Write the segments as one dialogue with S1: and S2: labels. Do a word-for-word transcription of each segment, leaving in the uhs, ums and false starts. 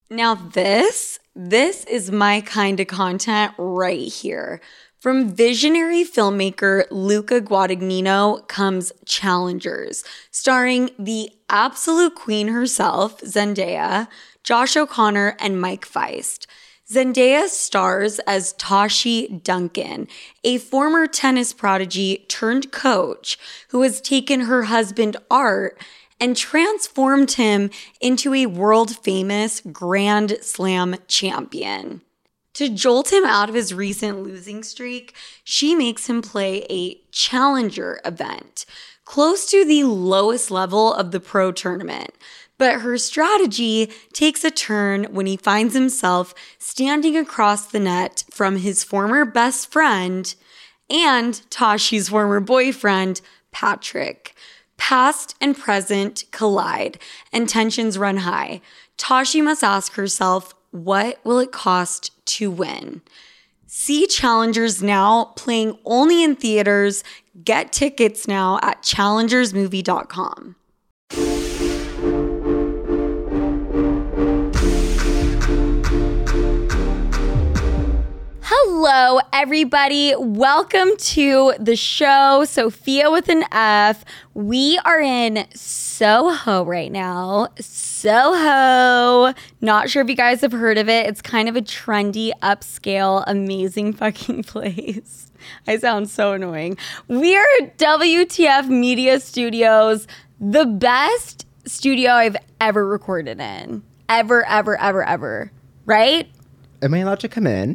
S1: Now this, this is my kind of content right here. From visionary filmmaker Luca Guadagnino comes Challengers, starring the absolute queen herself, Zendaya, Josh O'Connor, and Mike Feist. Zendaya stars as Tashi Duncan, a former tennis prodigy turned coach who has taken her husband Art and transformed him into a world-famous Grand Slam champion. To jolt him out of his recent losing streak, she makes him play a challenger event, close to the lowest level of the pro tournament. But her strategy takes a turn when he finds himself standing across the net from his former best friend and Tashi's former boyfriend, Patrick. Past and present collide, and tensions run high. Tashi must ask herself, what will it cost to win? See Challengers now, playing only in theaters. Get tickets now at challengers movie dot com. Hello, everybody. Welcome to the show, Sophia with an F. We are in Soho right now. Soho. Not sure if you guys have heard of it. It's kind of a trendy, upscale, amazing fucking place. I sound so annoying. We are at W T F Media Studios, the best studio I've ever recorded in. Ever, ever, ever, ever. Right?
S2: Am I allowed to come in?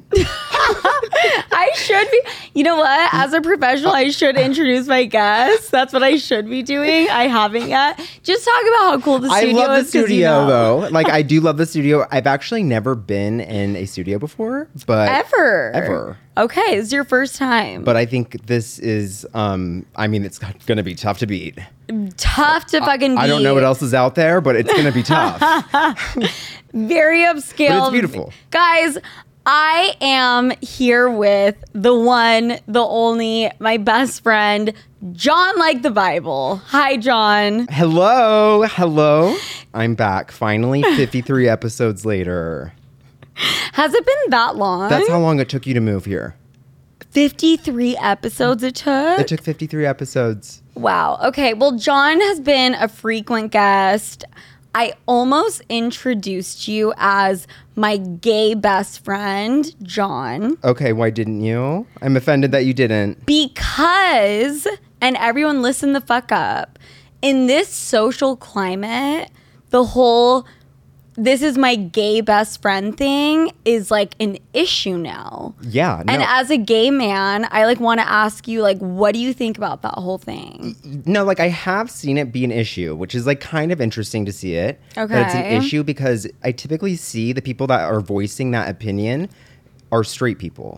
S1: I should be. You know what? As a professional, I should introduce my guests. That's what I should be doing. I haven't yet. Just talk about how cool the studio is.
S2: I love the studio,
S1: you know.
S2: though. Like, I do love the studio. I've actually never been in a studio before, but
S1: ever,
S2: ever.
S1: Okay, it's your first time.
S2: But I think this is. Um, I mean, it's going to be tough to beat.
S1: Tough to fucking beat.
S2: I don't know what else is out there, but it's going to be tough.
S1: Very upscale.
S2: But it's beautiful,
S1: guys. I am here with the one, the only, my best friend, John Like the Bible. Hi, John.
S2: Hello. Hello. I'm back. Finally, fifty-three episodes later.
S1: Has it been that long?
S2: That's how long it took you to move here.
S1: fifty-three episodes it took?
S2: It took fifty-three episodes.
S1: Wow. Okay. Well, John has been a frequent guest. I almost introduced you as my gay best friend, John.
S2: Okay, why didn't you? I'm offended that you didn't.
S1: Because, and everyone listen the fuck up, in this social climate, the whole this is my gay best friend thing is like an issue now.
S2: Yeah. No.
S1: And as a gay man, I like want to ask you, like, what do you think about that whole thing?
S2: No, like I have seen it be an issue, which is like kind of interesting to see it.
S1: Okay.
S2: That it's an issue because I typically see the people that are voicing that opinion are straight people.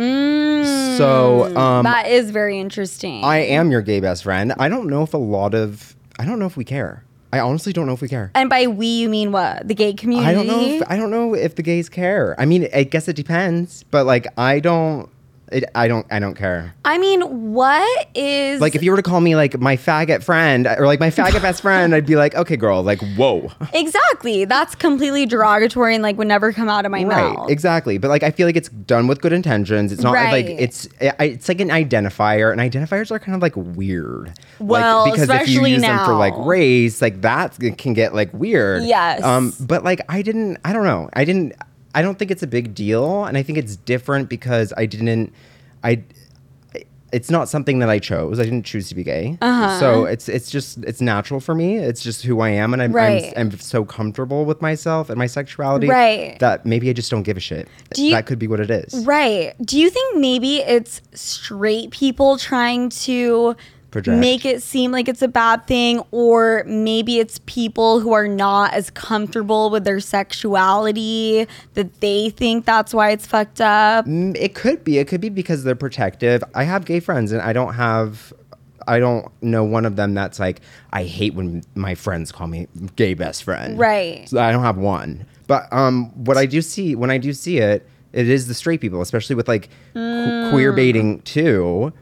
S1: Mm,
S2: so um,
S1: that is very interesting.
S2: I am your gay best friend. I don't know if a lot of, I don't know if we care. I honestly don't know if we care.
S1: And by we, you mean what? The gay community?
S2: I don't know. If, I don't know if the gays care. I mean, I guess it depends. But like, I don't. It, I don't. I don't care.
S1: I mean, what is
S2: like if you were to call me like my faggot friend or like my faggot best friend, I'd be like, okay, girl, like whoa.
S1: Exactly. That's completely derogatory and like would never come out of my
S2: right,
S1: mouth.
S2: Exactly. But like, I feel like it's done with good intentions. It's not
S1: right.
S2: like it's. It's like an identifier, and identifiers are kind of like weird.
S1: Well,
S2: like, because
S1: especially
S2: if you use
S1: now.
S2: them for like race, like that can get like weird.
S1: Yes.
S2: Um. But like, I didn't. I don't know. I didn't. I don't think it's a big deal, and I think it's different because I didn't. I. It's not something that I chose. I didn't choose to be gay.
S1: Uh-huh.
S2: So it's it's just it's natural for me. It's just who I am, and I'm,
S1: right.
S2: I'm I'm so comfortable with myself and my sexuality
S1: right.
S2: that maybe I just don't give a shit.
S1: You,
S2: that could be what it is.
S1: Right. Do you think maybe it's straight people trying to
S2: project,
S1: make it seem like it's a bad thing, or maybe it's people who are not as comfortable with their sexuality that they think that's why it's fucked up?
S2: It could be. It could be because they're protective. I have gay friends, and I don't have I don't know one of them that's like, I hate when my friends call me gay best friend.
S1: Right.
S2: So I don't have one. But um what I do see when I do see it, it is the straight people, especially with like
S1: mm.
S2: qu- queer baiting too.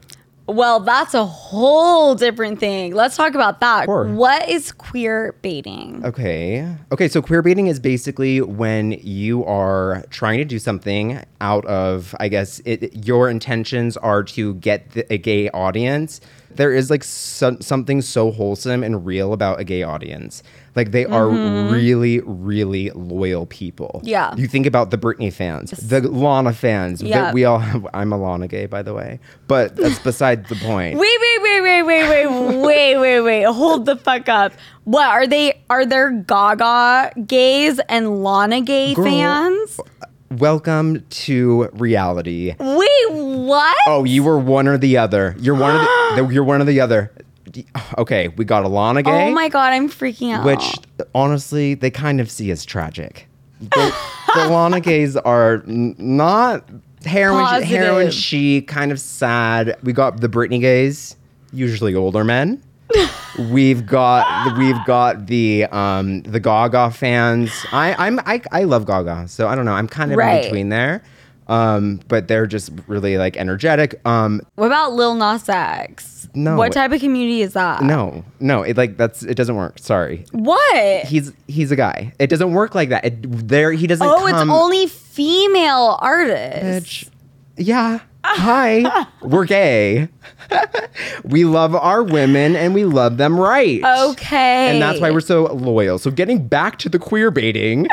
S1: Well, that's a whole different thing. Let's talk about that.
S2: Sure.
S1: What is queer baiting?
S2: Okay. Okay, so queer baiting is basically when you are trying to do something out of, I guess, it, your intentions are to get the, a gay audience. There is like so, something so wholesome and real about a gay audience. Like they are mm-hmm. really, really loyal people.
S1: Yeah.
S2: You think about the Britney fans, the Lana fans.
S1: Yeah.
S2: That we all have, I'm a Lana gay, by the way. But that's beside the point.
S1: Wait, wait, wait, wait, wait, wait, wait, wait, wait. Hold the fuck up. What are they? Are there Gaga gays and Lana gay
S2: Girl,
S1: fans?
S2: Welcome to reality.
S1: Wait, what?
S2: Oh, you were one or the other. You're one of the. You're one or the other. Okay, we got a Lana gay.
S1: Oh my god, I'm freaking out.
S2: Which, honestly, they kind of see as tragic. The, the Lana gays are n- not heroin, heroin chic, kind of sad. We got the Britney gays, usually older men. We've got we've got the um the Gaga fans. I I'm I, I love Gaga, so I don't know. I'm kind of
S1: right.
S2: in between there. Um, but they're just really like energetic. Um,
S1: what about Lil Nas X?
S2: No.
S1: What type of community is that?
S2: No, no. It like that's it doesn't work. Sorry.
S1: What?
S2: He's he's a guy. It doesn't work like that. It, there he doesn't.
S1: Oh,
S2: come,
S1: it's only female artists.
S2: Bitch. Yeah. Hi. We're gay. We love our women and we love them right.
S1: Okay.
S2: And that's why we're so loyal. So getting back to the queer baiting.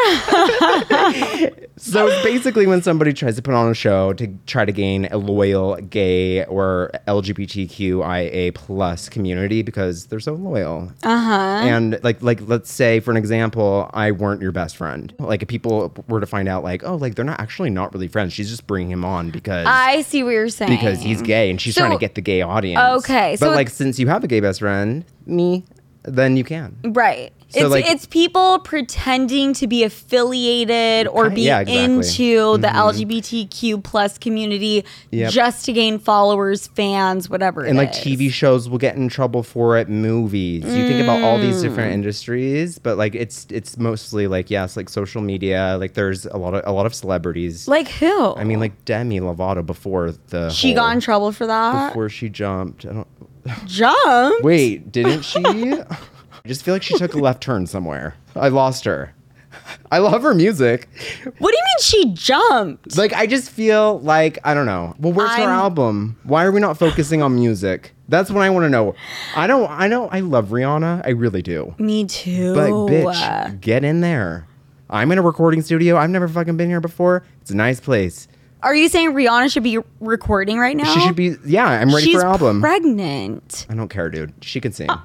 S2: So it's basically when somebody tries to put on a show to try to gain a loyal gay or L G B T Q I A plus community because they're so loyal.
S1: Uh-huh.
S2: And like like let's say for an example, I weren't your best friend. Like if people were to find out like, oh, like they're not actually not really friends. She's just bringing him on because
S1: I see what you're saying.
S2: Because he's gay and she's so, trying to get the gay audience.
S1: Okay.
S2: But
S1: so
S2: like since you have a gay best friend, me, then you can.
S1: Right.
S2: So
S1: it's
S2: like,
S1: it's people pretending to be affiliated or be
S2: yeah, exactly.
S1: into the
S2: mm-hmm.
S1: L G B T Q plus community
S2: yep.
S1: just to gain followers, fans, whatever.
S2: And
S1: it
S2: like
S1: is.
S2: T V shows will get in trouble for it, movies. Mm. You think about all these different industries, but like it's it's mostly like yes, like social media. Like there's a lot of a lot of celebrities.
S1: Like who?
S2: I mean, like Demi Lovato before the
S1: she
S2: whole,
S1: got in trouble for that
S2: before she jumped. I don't
S1: jump.
S2: Wait, didn't she? I just feel like she took a left turn somewhere. I lost her. I love her music.
S1: What do you mean she jumped?
S2: Like, I just feel like, I don't know. Well, where's
S1: I'm...
S2: her album? Why are we not focusing on music? That's what I want to know. I don't, I know, I love Rihanna. I really do.
S1: Me too.
S2: But bitch, get in there. I'm in a recording studio. I've never fucking been here before. It's a nice place.
S1: Are you saying Rihanna should be recording right now?
S2: She should be. Yeah, I'm ready
S1: She's
S2: for her album.
S1: She's pregnant.
S2: I don't care, dude. She can sing.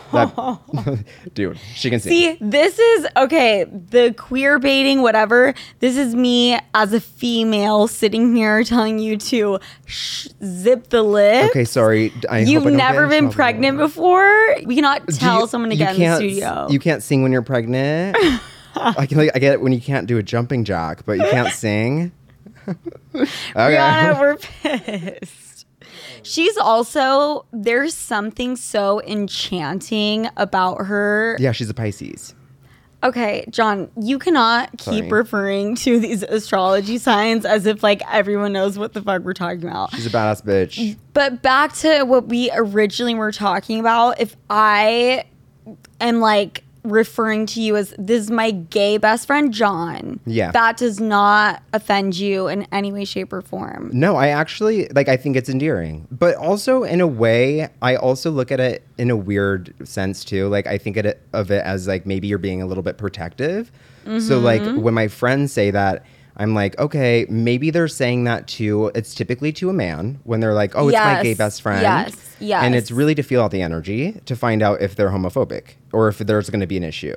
S2: That, dude, she can sing.
S1: See, this is, okay, the queer baiting, whatever. This is me as a female sitting here telling you to sh- zip the lip.
S2: Okay, sorry. I
S1: You've
S2: hope I don't
S1: never
S2: get in
S1: been
S2: trouble.
S1: pregnant before? We cannot tell
S2: you,
S1: someone to
S2: you
S1: get in the
S2: can't-
S1: studio.
S2: You can't sing when you're pregnant. I can. Like, I get it when you can't do a jumping jack, but you can't sing. Okay.
S1: Rihanna, we're pissed. She's also, there's something so enchanting about her.
S2: Yeah, she's a Pisces.
S1: Okay, John, you cannot keep
S2: Sorry.
S1: referring to these astrology signs as if like everyone knows what the fuck we're talking about.
S2: She's a badass bitch.
S1: But back to what we originally were talking about, if I am like referring to you as this is my gay best friend, John.
S2: Yeah.
S1: That does not offend you in any way, shape, or form.
S2: No, I actually, like, I think it's endearing. But also, in a way, I also look at it in a weird sense, too. Like, I think it, of it as, like, maybe you're being a little bit protective. Mm-hmm. So, like, when my friends say that, I'm like, okay, maybe they're saying that to, it's typically to a man when they're like, oh, it's
S1: Yes.
S2: my gay best friend.
S1: Yes. Yes.
S2: And it's really to feel out the energy to find out if they're homophobic or if there's going to be an issue.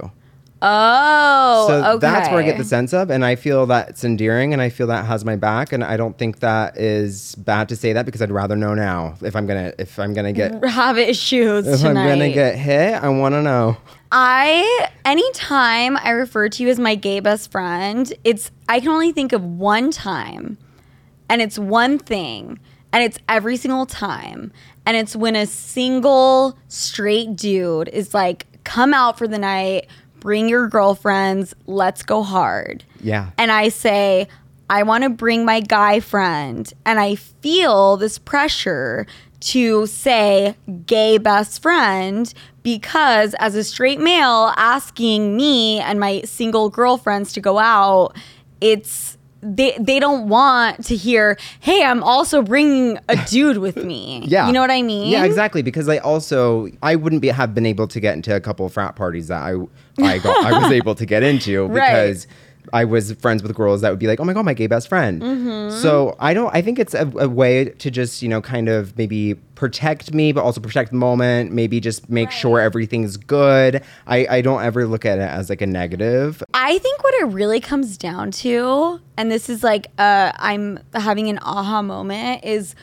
S1: Oh,
S2: So
S1: okay.
S2: that's where I get the sense of, and I feel that it's endearing, and I feel that has my back, and I don't think that is bad to say that because I'd rather know now if I'm gonna if I'm gonna get
S1: have issues
S2: if
S1: tonight.
S2: I'm gonna get hit. I want to know.
S1: I anytime I refer to you as my gay best friend, it's I can only think of one time, and it's one thing, and it's every single time, and it's when a single straight dude is like, come out for the night, bring your girlfriends, let's go hard.
S2: Yeah.
S1: And I say, I want to bring my guy friend, and I feel this pressure to say gay best friend because as a straight male asking me and my single girlfriends to go out, it's they they don't want to hear, hey, I'm also bringing a dude with me.
S2: Yeah.
S1: You know what I mean?
S2: Yeah, exactly. Because I also, I wouldn't be have been able to get into a couple of frat parties that I I, got, I was able to get into because
S1: right.
S2: I was friends with girls that would be like, oh my God, my gay best friend.
S1: Mm-hmm.
S2: So I don't, I think it's a, a way to just, you know, kind of maybe protect me, but also protect the moment, maybe just make right. sure everything's good. I, I don't ever look at it as like a negative.
S1: I think what it really comes down to, and this is like, uh, I'm having an aha moment, is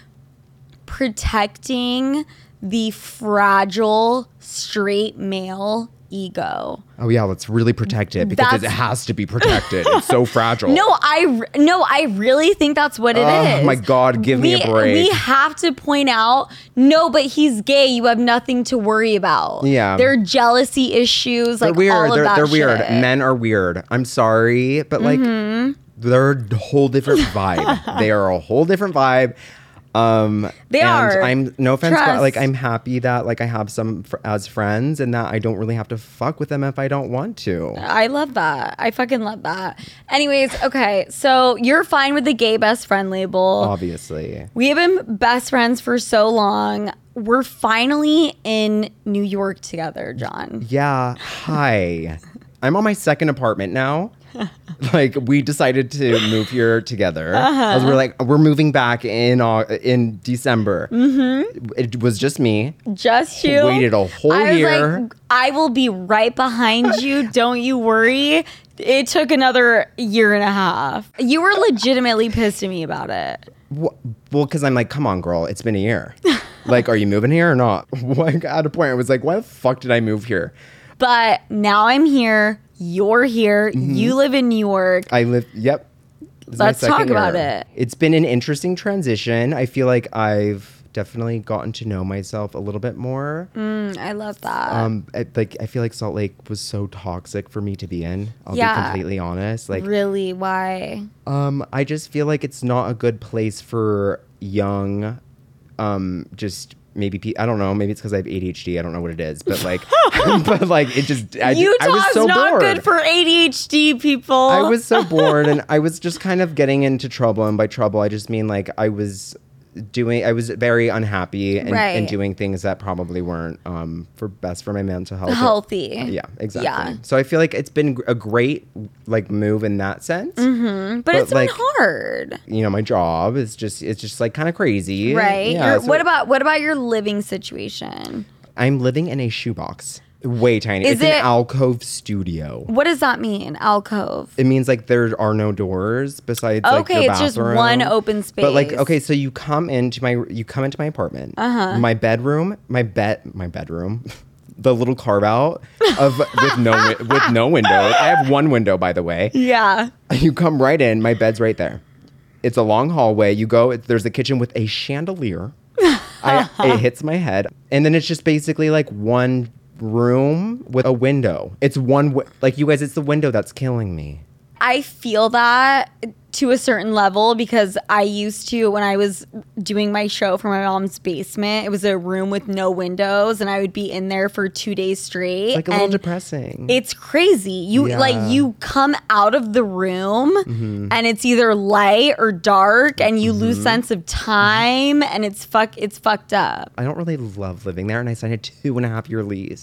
S1: protecting the fragile straight male ego.
S2: Oh yeah, let's really protect it because that's, it has to be protected. It's so fragile.
S1: No, I no, I really think that's what it
S2: oh,
S1: is.
S2: Oh my God, give
S1: we,
S2: me a break.
S1: We have to point out, no, but he's gay. You have nothing to worry about.
S2: Yeah,
S1: there are jealousy issues.
S2: They're
S1: like
S2: weird.
S1: all of
S2: they're
S1: that
S2: they're
S1: shit.
S2: weird. Men are weird. I'm sorry, but like mm-hmm. they're a whole different vibe. They are a whole different vibe. Um,
S1: they
S2: and
S1: are.
S2: I'm no offense,
S1: Trust.
S2: but like I'm happy that like I have some fr- as friends and that I don't really have to fuck with them if I don't want to.
S1: I love that. I fucking love that. Anyways, okay, so you're fine with the gay best friend label.
S2: Obviously,
S1: we have been best friends for so long. We're finally in New York together, John.
S2: Yeah. Hi. I'm on my second apartment now. Like we decided to move here together. Uh-huh. As we're like we're moving back in uh, in December. Mm-hmm. It was just me.
S1: Just you.
S2: Waited a whole
S1: I
S2: year.
S1: Was like, I will be right behind you. Don't you worry. It took another year and a half. You were legitimately pissed at me about it.
S2: Well, because I'm like, come on, girl. It's been a year. Like, are you moving here or not? Like, at a point, I was like, why the fuck did I move here?
S1: But now I'm here. You're here. Mm-hmm. You live in New York.
S2: I live, yep.
S1: Let's talk year. about it.
S2: It's been an interesting transition. I feel like I've definitely gotten to know myself a little bit more.
S1: Mm, I love that.
S2: Um, I, like I feel like Salt Lake was so toxic for me to be in. I'll
S1: yeah.
S2: be completely honest. Like,
S1: really, why?
S2: Um, I just feel like it's not a good place for young, um, just. Maybe pe- I don't know. Maybe it's because I have A D H D. I don't know what it is, but like, but like it just. I,
S1: Utah's
S2: I was so
S1: not
S2: bored.
S1: good for A D H D people.
S2: I was so bored, and I was just kind of getting into trouble. And by trouble, I just mean like I was doing. I was very unhappy and,
S1: right.
S2: and doing things that probably weren't um, for best for my mental health.
S1: Healthy.
S2: Or, yeah, exactly.
S1: Yeah.
S2: So I feel like it's been a great like move in that sense.
S1: Mm-hmm. But, but it's like, been hard.
S2: You know, my job is just it's just like kind of crazy.
S1: Right.
S2: Yeah,
S1: so
S2: what
S1: about what about your living situation?
S2: I'm living in a shoebox. Way tiny.
S1: Is
S2: it's
S1: it,
S2: an alcove studio.
S1: What does that mean, alcove?
S2: It means like there are no doors besides
S1: okay,
S2: like your bathroom.
S1: It's just one open space.
S2: But like, okay, so you come into my you come into my apartment. Uh-huh. My bedroom, my bed, my bedroom, the little carve out of with no with no window. I have one window, by the way.
S1: Yeah.
S2: You come right in. My bed's right there. It's a long hallway. You go. There's a kitchen with a chandelier. I, it hits my head, and then it's just basically like one room with a window. It's one w- like you guys. It's the window that's killing me.
S1: I feel that to a certain level because I used to, when I was doing my show from my mom's basement, it was a room with no windows and I would be in there for two days straight.
S2: It's like a little depressing.
S1: It's crazy. You yeah. like you come out of the room mm-hmm. and it's either light or dark and you mm-hmm. lose sense of time and it's fuck it's fucked up.
S2: I don't really love living there and I signed a two and a half year lease.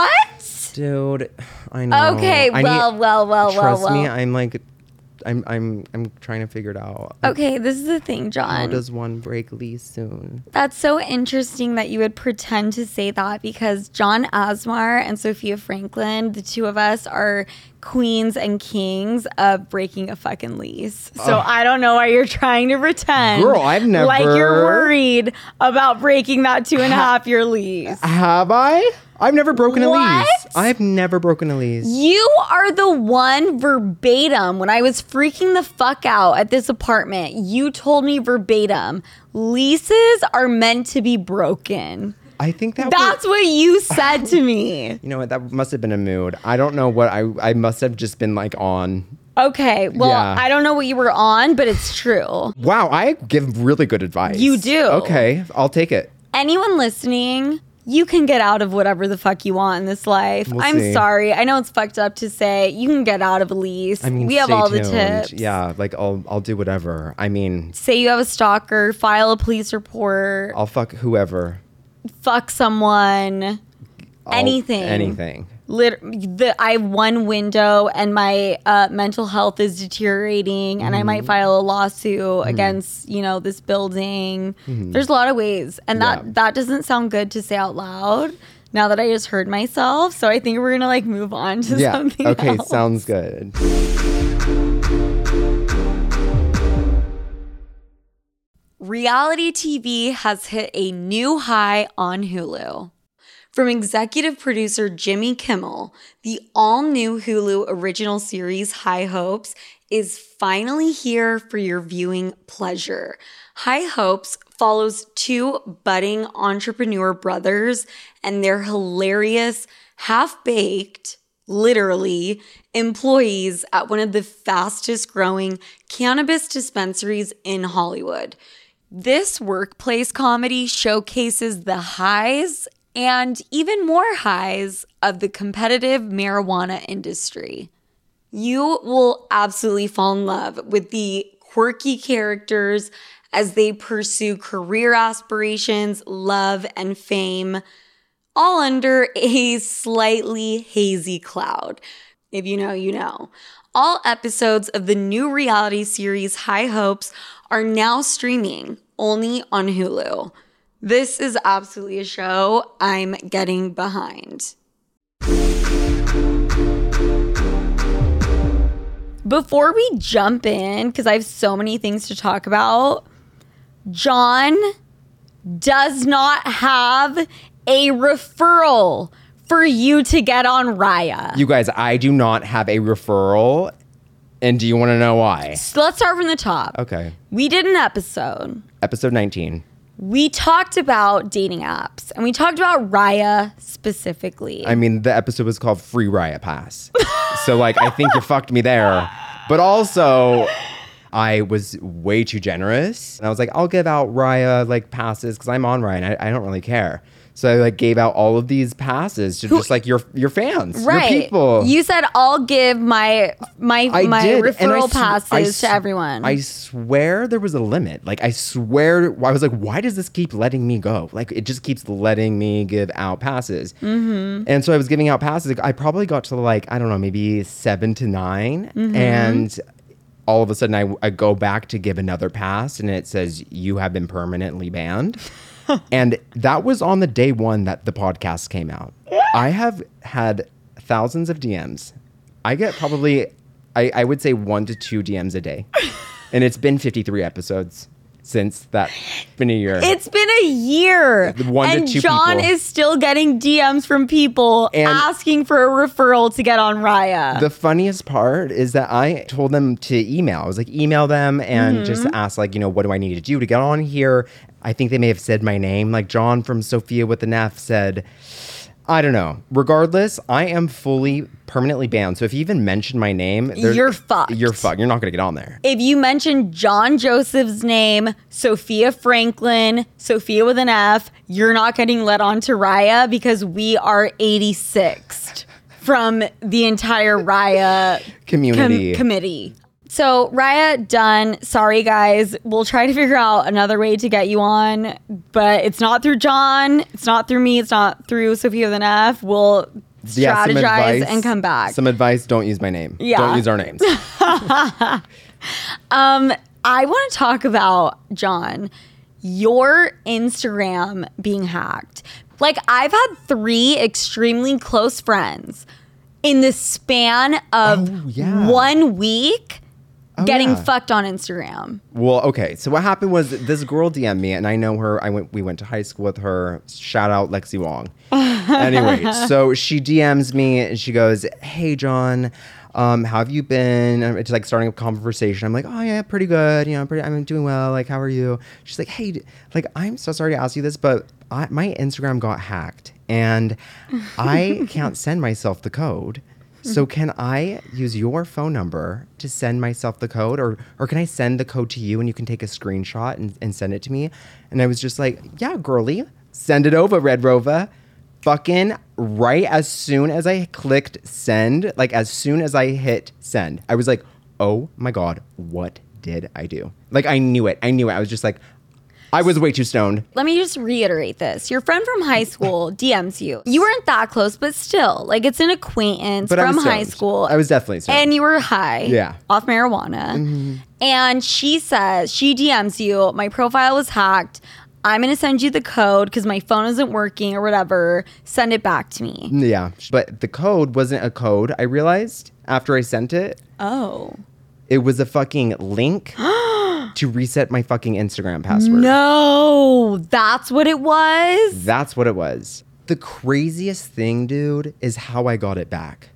S1: What?
S2: Dude, I know.
S1: Okay,
S2: I
S1: well,
S2: need,
S1: well, well,
S2: trust
S1: well, well.
S2: me, I'm like I'm I'm I'm trying to figure it out.
S1: Okay, this is the thing, John.
S2: How does one break lease soon?
S1: That's so interesting that you would pretend to say that because John Asmar and Sophia Franklin, the two of us, are queens and kings of breaking a fucking lease. So uh, I don't know why you're trying to pretend.
S2: Girl, I've never.
S1: Like you're worried about breaking that two and a half year lease.
S2: Have I? I've never broken
S1: what?
S2: a lease. I've never broken a lease.
S1: You are the one verbatim. When I was freaking the fuck out at this apartment, you told me verbatim, leases are meant to be broken.
S2: I think that
S1: That's was, what you said to me.
S2: You know what? That must have been a mood. I don't know what I I must have just been like on.
S1: Okay. Well,
S2: yeah.
S1: I don't know what you were on, but it's true.
S2: Wow. I give really good advice.
S1: You do.
S2: Okay. I'll take it.
S1: anyone listening, you can get out of whatever the fuck you want in this life.
S2: We'll
S1: I'm
S2: see.
S1: sorry. I know it's fucked up to say. You can get out of Elise.
S2: I mean,
S1: we have
S2: stay
S1: all
S2: tuned.
S1: the tips.
S2: Yeah, like I'll I'll do whatever. I mean,
S1: say you have a stalker, file a police report,
S2: I'll fuck whoever.
S1: fuck someone,
S2: I'll-
S1: anything.
S2: Anything.
S1: Lit- the, I have one window and my uh, mental health is deteriorating, and mm-hmm. I might file a lawsuit mm-hmm. against, you know, this building. Mm-hmm. There's a lot of ways, and that yeah. that doesn't sound good to say out loud. Now that I just heard myself, so I think we're gonna like move on to
S2: yeah.
S1: something.
S2: Okay,
S1: else.
S2: Sounds good.
S1: Reality T V has hit a new high on Hulu. From executive producer Jimmy Kimmel, the all-new Hulu original series High Hopes is finally here for your viewing pleasure. High Hopes follows two budding entrepreneur brothers and their hilarious, half-baked, literally, employees at one of the fastest-growing cannabis dispensaries in Hollywood. This workplace comedy showcases the highs and even more highs of the competitive marijuana industry. You will absolutely fall in love with the quirky characters as they pursue career aspirations, love, and fame, all under a slightly hazy cloud. If you know, you know. All episodes of the new reality series High Hopes are now streaming only on Hulu. This is absolutely a show I'm getting behind. Before we jump in, because I have so many things to talk about, John does not have a referral for you to get on Raya.
S2: You guys, I do not have a referral. And do you want to know why?
S1: So let's start from the top.
S2: Okay.
S1: We did an episode.
S2: Episode nineteen.
S1: We talked about dating apps, and we talked about Raya specifically.
S2: I mean, the episode was called Free Raya Pass. So, like, I think you fucked me there. But also, I was way too generous. And I was like, I'll give out Raya, like, passes, because I'm on Raya, and I, I don't really care. So I, like, gave out all of these passes to Who, just, like, your your fans,
S1: right.
S2: your people.
S1: You said, I'll give my my
S2: I
S1: my
S2: did.
S1: referral
S2: sw-
S1: passes
S2: sw-
S1: to everyone.
S2: I swear there was a limit. Like, I swear, I was like, why does this keep letting me go? Like, it just keeps letting me give out passes. Mm-hmm. And so I was giving out passes. I probably got to, like, I don't know, maybe seven to nine. Mm-hmm. And all of a sudden, I, I go back to give another pass, and it says, you have been permanently banned. And that was on the day one that the podcast came out. I have had thousands of D Ms. I get probably, I, I would say one to two D Ms a day. And it's been fifty-three episodes since that. It's been a year.
S1: It's been a year.
S2: One
S1: and
S2: to two
S1: John
S2: people.
S1: is still getting D Ms from people
S2: And
S1: asking for a referral to get on Raya.
S2: The funniest part is that I told them to email. I was like, email them and mm-hmm. just ask, like, you know, what do I need to do to get on here? I think they may have said my name. Like, John from Sophia with an F said, I don't know. Regardless, I am fully permanently banned. So if you even mention my name,
S1: you're fucked.
S2: You're fucked. You're not going to get on there.
S1: If you mention John Joseph's name, Sophia Franklin, Sophia with an F, you're not getting let on to Raya because we are eighty-sixth from the entire Raya
S2: community
S1: com- committee. So Raya, done. Sorry, guys. We'll try to figure out another way to get you on, but it's not through John. It's not through me. It's not through Sophia with an F. We'll strategize yeah, advice, and come back.
S2: Some advice, don't use my name.
S1: Yeah.
S2: Don't use our names.
S1: um, I want to talk about, John, your Instagram being hacked. Like, I've had three extremely close friends in the span of
S2: oh, yeah.
S1: one week Oh, getting
S2: yeah.
S1: fucked on Instagram.
S2: Well, okay. So what happened was this girl D M'd me, and I know her. I went. We went to high school with her. Shout out Lexi Wong. Anyway, so she D Ms me, and she goes, "Hey, John, um, how have you been?" And it's like starting a conversation. I'm like, "Oh yeah, pretty good. You know, pretty. I'm doing well. Like, how are you?" She's like, "Hey, like, I'm so sorry to ask you this, but I, my Instagram got hacked, and I can't send myself the code." So can I use your phone number to send myself the code, or or can I send the code to you and you can take a screenshot and, and send it to me? And I was just like, yeah, girly, Send it over, Red Rover. Fucking right as soon as I clicked send, like as soon as I hit send, I was like, oh my God, what did I do? Like, I knew it. I knew it. I was just like, I was way too stoned.
S1: Let me just reiterate this. Your friend from high school D Ms you. You weren't that close, but still, like, it's an acquaintance
S2: But
S1: from high school.
S2: I was definitely stoned.
S1: And you were high.
S2: Yeah.
S1: Off marijuana. Mm-hmm. And she says, she D Ms you, my profile was hacked. I'm going to send you the code because my phone isn't working or whatever. Send it back to me.
S2: Yeah. But the code wasn't a code, I realized, after I sent it.
S1: Oh.
S2: It was a fucking link to reset my fucking Instagram password.
S1: No, that's what it was?
S2: That's what it was. The craziest thing, dude, is how I got it back.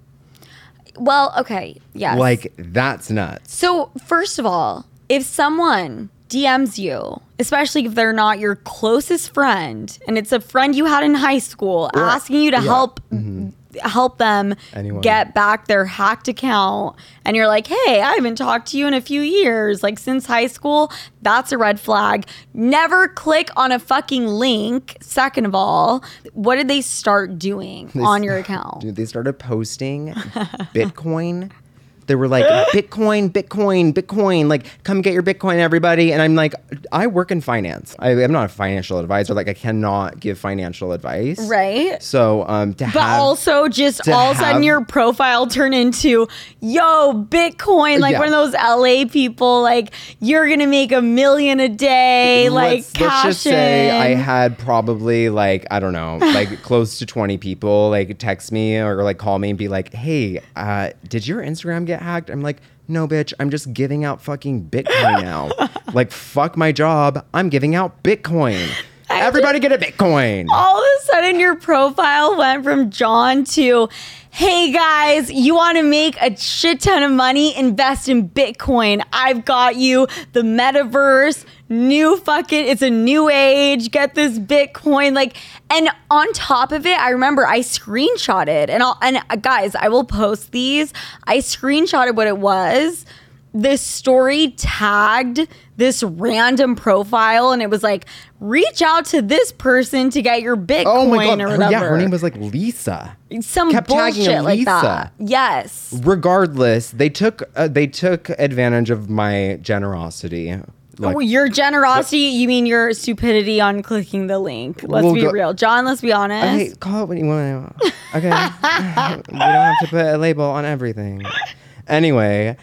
S1: Well, okay, yes.
S2: Like, that's nuts.
S1: So, first of all, if someone D Ms you, especially if they're not your closest friend, and it's a friend you had in high school, or, asking you to yeah. help mm-hmm. help them Anyone. get back their hacked account, and you're like, hey, I haven't talked to you in a few years, like since high school, that's a red flag. Never click on a fucking link. Second of all, what did they start doing they on your account?
S2: Dude, they started posting Bitcoin. They were like, Bitcoin, Bitcoin, Bitcoin, like, come get your Bitcoin, everybody. And I'm like, I work in finance. I, I'm not a financial advisor. Like, I cannot give financial advice.
S1: Right.
S2: So, um, to
S1: but
S2: have... But
S1: also just all of a sudden your profile turn into, yo, Bitcoin, like yeah. one of those L A people, like, you're going to make a million a day, like, let's, cash let's just in. say
S2: I had probably, like, I don't know, like, close to twenty people, like, text me or, like, call me and be like, hey, uh, did your Instagram get hacked? I'm like, no, bitch, I'm just giving out fucking Bitcoin now. Like, fuck my job. I'm giving out Bitcoin. I Everybody just, get a Bitcoin.
S1: All of a sudden, your profile went from John to, hey guys, you want to make a shit ton of money? Invest in Bitcoin. I've got you. The metaverse, new fucking, it's a new age. Get this Bitcoin. Like, and on top of it, I remember I screenshotted, and I'll, and uh, guys, I will post these. I screenshotted what it was. This story tagged this random profile, and it was like, reach out to this person to get your Bitcoin oh my God. or whatever.
S2: Yeah, her name was like Lisa.
S1: Some Kept bullshit like that. Yes.
S2: Regardless, they took uh, they took advantage of my generosity.
S1: Like, oh, your generosity? You mean your stupidity on clicking the link? Let's we'll be go, real, John. Let's be honest.
S2: Hey, call it what you want. Okay, we don't have to put a label on everything. Anyway,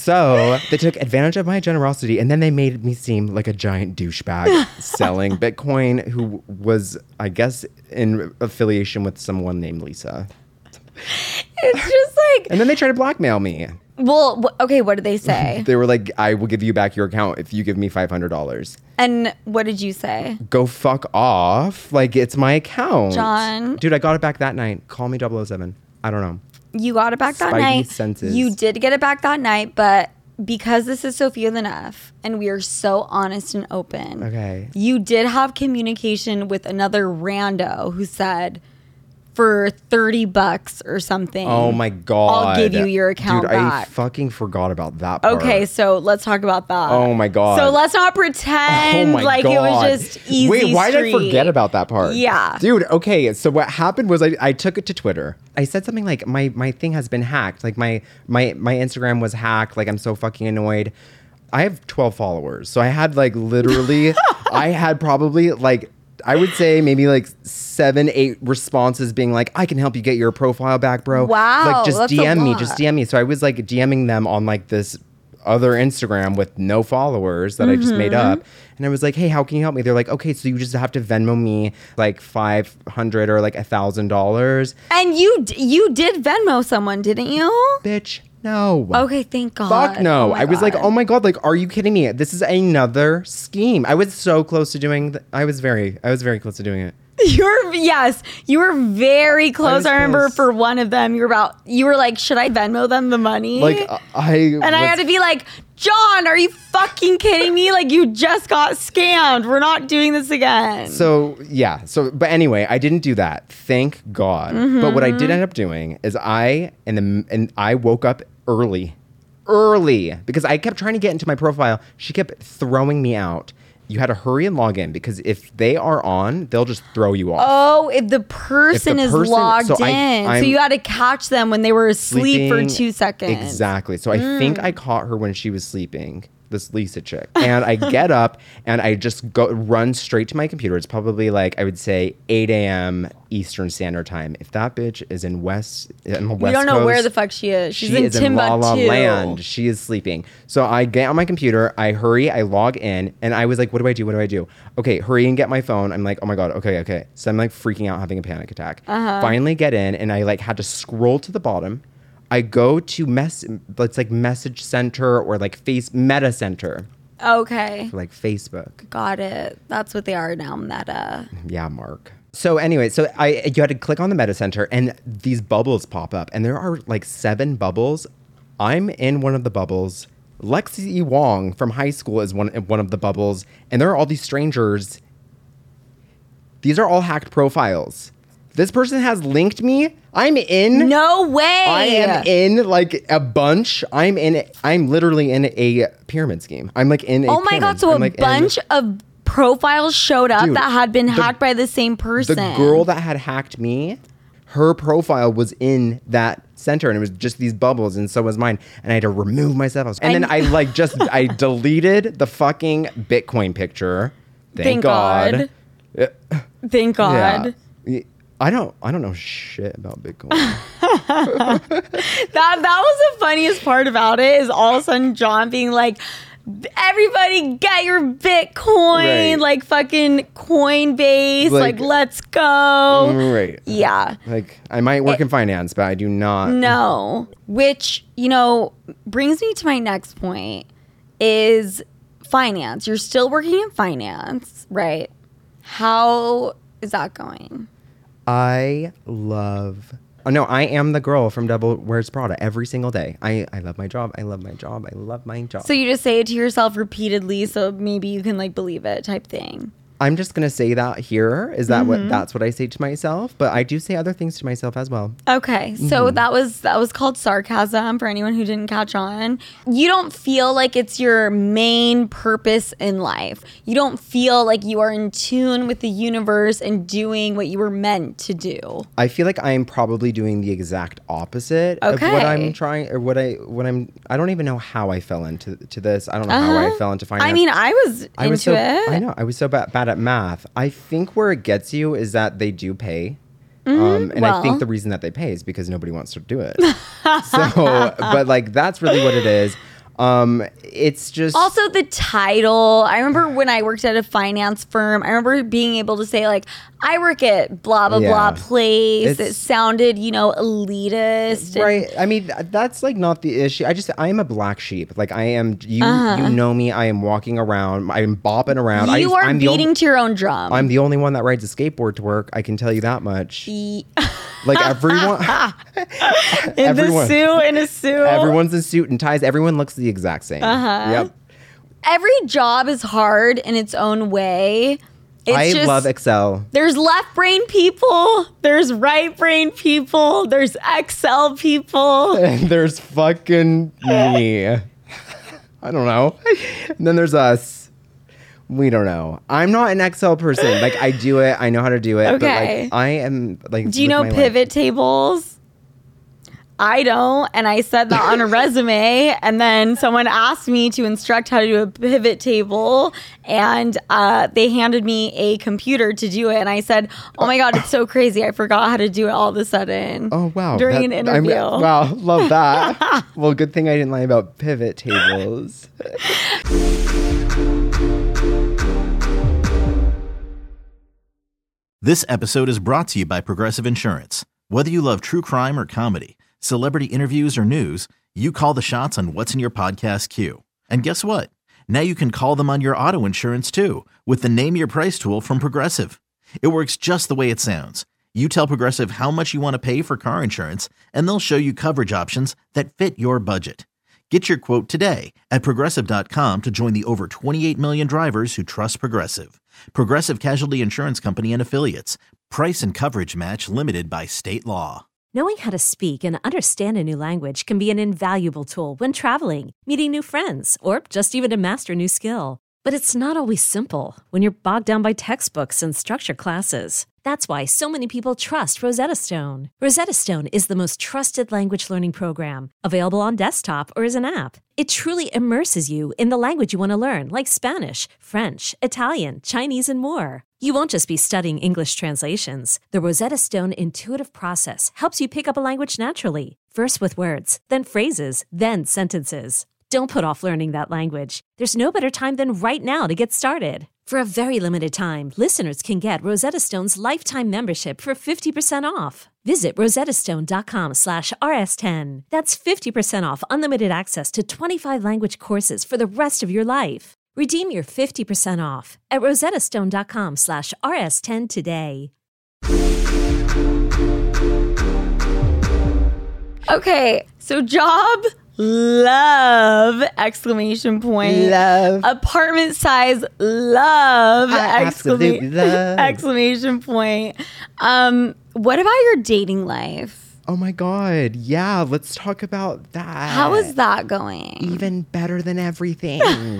S2: so they took advantage of my generosity, and then they made me seem like a giant douchebag selling Bitcoin, who was, I guess, in affiliation with someone named Lisa.
S1: It's just like...
S2: And then they tried to blackmail me.
S1: Well, wh- okay, what did they say?
S2: They were like, I will give you back your account if you give me five hundred dollars.
S1: And what did you say?
S2: Go fuck off. Like, it's my account.
S1: John.
S2: Dude, I got it back that night. Call me double oh seven. I don't know.
S1: You got it back that
S2: Spidey
S1: night.
S2: Senses.
S1: You did get it back that night, but because this is Sophia the Neff, and we are so honest and open,
S2: okay,
S1: you did have communication with another rando who said, for thirty bucks or something.
S2: Oh my God.
S1: I'll give you your account
S2: Dude,
S1: back.
S2: I fucking forgot about that part.
S1: Okay, so let's talk about that.
S2: Oh my God.
S1: So let's not pretend oh like God. It was just easy
S2: Wait, why
S1: street.
S2: did I forget about that part?
S1: Yeah.
S2: Dude, okay, so what happened was I, I took it to Twitter. I said something like, my, my thing has been hacked. Like my, my, my Instagram was hacked. Like, I'm so fucking annoyed. I have twelve followers. So I had like literally, I had probably like, I would say maybe like seven, eight responses being like, I can help you get your profile back, bro.
S1: Wow.
S2: Like, just
S1: that's
S2: D M
S1: a
S2: me,
S1: lot.
S2: just D M me. So I was like DMing them on like this other Instagram with no followers that mm-hmm. I just made up. And I was like, hey, how can you help me? They're like, okay, so you just have to Venmo me like five hundred or like a thousand dollars.
S1: And you, d- you did Venmo someone, didn't you?
S2: Bitch. No.
S1: Okay, thank God.
S2: Fuck no.
S1: Oh
S2: I was
S1: God.
S2: like, oh my God, like, are you kidding me? This is another scheme. I was so close to doing, th- I was very, I was very close to doing it.
S1: You were, yes, you were very close. I, I remember
S2: close.
S1: for one of them, you were about, you were like, should I Venmo them the money?
S2: Like, uh, I.
S1: And
S2: was,
S1: I had to be like, John, are you fucking kidding me? Like, you just got scammed. We're not doing this again.
S2: So, yeah. So, but anyway, I didn't do that. Thank God. Mm-hmm. But what I did end up doing is I, and, the, and I woke up early. Early. Because I kept trying to get into my profile. She kept throwing me out. you had to hurry and log in because if they are on, they'll just throw you off.
S1: Oh, if the person if the is person, logged so in. I, so you had to catch them when they were asleep sleeping, for two seconds.
S2: Exactly. So I mm. think I caught her when she was sleeping. This Lisa chick. And I get up and I just go run straight to my computer. It's probably like, I would say eight a.m. Eastern Standard Time. If that bitch is in West, in the West
S1: We don't know
S2: Coast,
S1: where the fuck she is. She's
S2: she
S1: in
S2: is
S1: Timbuktu.
S2: in La La Land. She is sleeping. So I get on my computer, I hurry, I log in, and I was like, what do I do? What do I do? Okay, hurry and get my phone. I'm like, oh my God, okay, okay. So I'm like freaking out, having a panic attack. Uh-huh. Finally get in, and I like had to scroll to the bottom. I go to mess, it's like Message Center or like Face Meta Center.
S1: Okay.
S2: For like Facebook.
S1: Got it. That's what they are now, Meta.
S2: Yeah, Mark. So anyway, so I you had to click on the Meta Center and these bubbles pop up and there are like seven bubbles. I'm in one of the bubbles. Lexi Wong from high school is one, one of the bubbles. And there are all these strangers. These are all hacked profiles. This person has linked me. I'm in.
S1: No way.
S2: I am in like a bunch. I'm in. I'm literally in a pyramid scheme. I'm like in a
S1: Oh my
S2: pyramid.
S1: God. So
S2: I'm
S1: a
S2: like
S1: bunch
S2: in,
S1: of profiles showed up
S2: Dude,
S1: that had been
S2: the,
S1: hacked by the same person.
S2: The girl that had hacked me, her profile was in that center and it was just these bubbles and so was mine. And I had to remove myself. Was, and, and then I like just, I deleted the fucking Bitcoin picture. Thank,
S1: Thank
S2: God.
S1: God. Thank God.
S2: Yeah. I don't I don't know shit about Bitcoin.
S1: that that was the funniest part about it is all of a sudden John being like, everybody get your Bitcoin, right. like fucking Coinbase, like, like let's go.
S2: Right.
S1: Yeah.
S2: Like I might work it, in finance, but I do not.
S1: No. Which, you know, brings me to my next point is finance. You're still working in finance, right? How is that going?
S2: I love... Oh, no, I am the girl from Devil Wears Prada every single day. I, I love my job. I love my job. I love my job.
S1: So you just say it to yourself repeatedly so maybe you can, like, believe it type thing.
S2: I'm just going to say that here. Is that mm-hmm. what that's what I say to myself? But I do say other things to myself as well.
S1: Okay. So mm-hmm. that was that was called sarcasm for anyone who didn't catch on. You don't feel like it's your main purpose in life. You don't feel like you are in tune with the universe and doing what you were meant to do.
S2: I feel like I'm probably doing the exact opposite okay. of what I'm trying or what I what I'm I don't even know how I fell into to this. I don't know uh-huh. how I fell into finance.
S1: I mean, I was I into
S2: was so,
S1: it.
S2: I know. I was so bad, bad at math. I think where it gets you is that they do pay. Mm-hmm. Um, and well. I think the reason that they pay is because nobody wants to do it. So, but like, that's really what it is. Um, it's just
S1: also the title. I remember when I worked at a finance firm, I remember being able to say like, I work at blah, blah, yeah. blah place. It's, it sounded, you know, elitist.
S2: Right. And, I mean, that's like not the issue. I just, I am a black sheep. Like I am, you, uh-huh. you know me. I am walking around. I am bopping around.
S1: You
S2: I,
S1: are
S2: I'm
S1: beating
S2: only,
S1: to your own drum.
S2: I'm the only one that rides a skateboard to work. I can tell you that much. E- Like everyone,
S1: in everyone, the suit, in a suit.
S2: Everyone's in suit and ties. Everyone looks the exact same.
S1: Uh-huh.
S2: Yep.
S1: Every job is hard in its own way. It's
S2: I
S1: just,
S2: love Excel.
S1: There's left brain people. There's right brain people. There's Excel people.
S2: And there's fucking me. I don't know. And then there's us. We don't know. I'm not an Excel person. Like I do it. I know how to do it.
S1: Okay.
S2: But like I am like.
S1: Do you know pivot life. tables? I don't. And I said that on a resume. And then someone asked me to instruct how to do a pivot table. And uh, they handed me a computer to do it. And I said, oh my God, it's so crazy. I forgot how to do it all of a sudden.
S2: Oh, wow.
S1: During that, an interview.
S2: I'm, wow. Love that. Well, good thing I didn't lie about pivot tables.
S3: This episode is brought to you by Progressive Insurance. Whether you love true crime or comedy, celebrity interviews or news, you call the shots on what's in your podcast queue. And guess what? Now you can call them on your auto insurance too with the Name Your Price tool from Progressive. It works just the way it sounds. You tell Progressive how much you want to pay for car insurance, and they'll show you coverage options that fit your budget. Get your quote today at Progressive dot com to join the over twenty-eight million drivers who trust Progressive. Progressive Casualty Insurance Company and Affiliates. Price and coverage match limited by state law.
S4: Knowing how to speak and understand a new language can be an invaluable tool when traveling, meeting new friends, or just even to master a new skill. But it's not always simple when you're bogged down by textbooks and structure classes. That's why so many people trust Rosetta Stone. Rosetta Stone is the most trusted language learning program, available on desktop or as an app. It truly immerses you in the language you want to learn, like Spanish, French, Italian, Chinese, and more. You won't just be studying English translations. The Rosetta Stone intuitive process helps you pick up a language naturally, first with words, then phrases, then sentences. Don't put off learning that language. There's no better time than right now to get started. For a very limited time, listeners can get Rosetta Stone's lifetime membership for fifty percent off. Visit rosettastone.com slash rs10. That's fifty percent off unlimited access to twenty-five language courses for the rest of your life. Redeem your fifty percent off at rosettastone.com slash rs10 today.
S1: Okay, so job... love exclamation point
S2: love
S1: apartment size love
S2: I
S1: exclama-
S2: love
S1: exclamation point um what about your dating life?
S2: Oh my god, yeah, let's talk about that.
S1: How is that going?
S2: Even better than everything.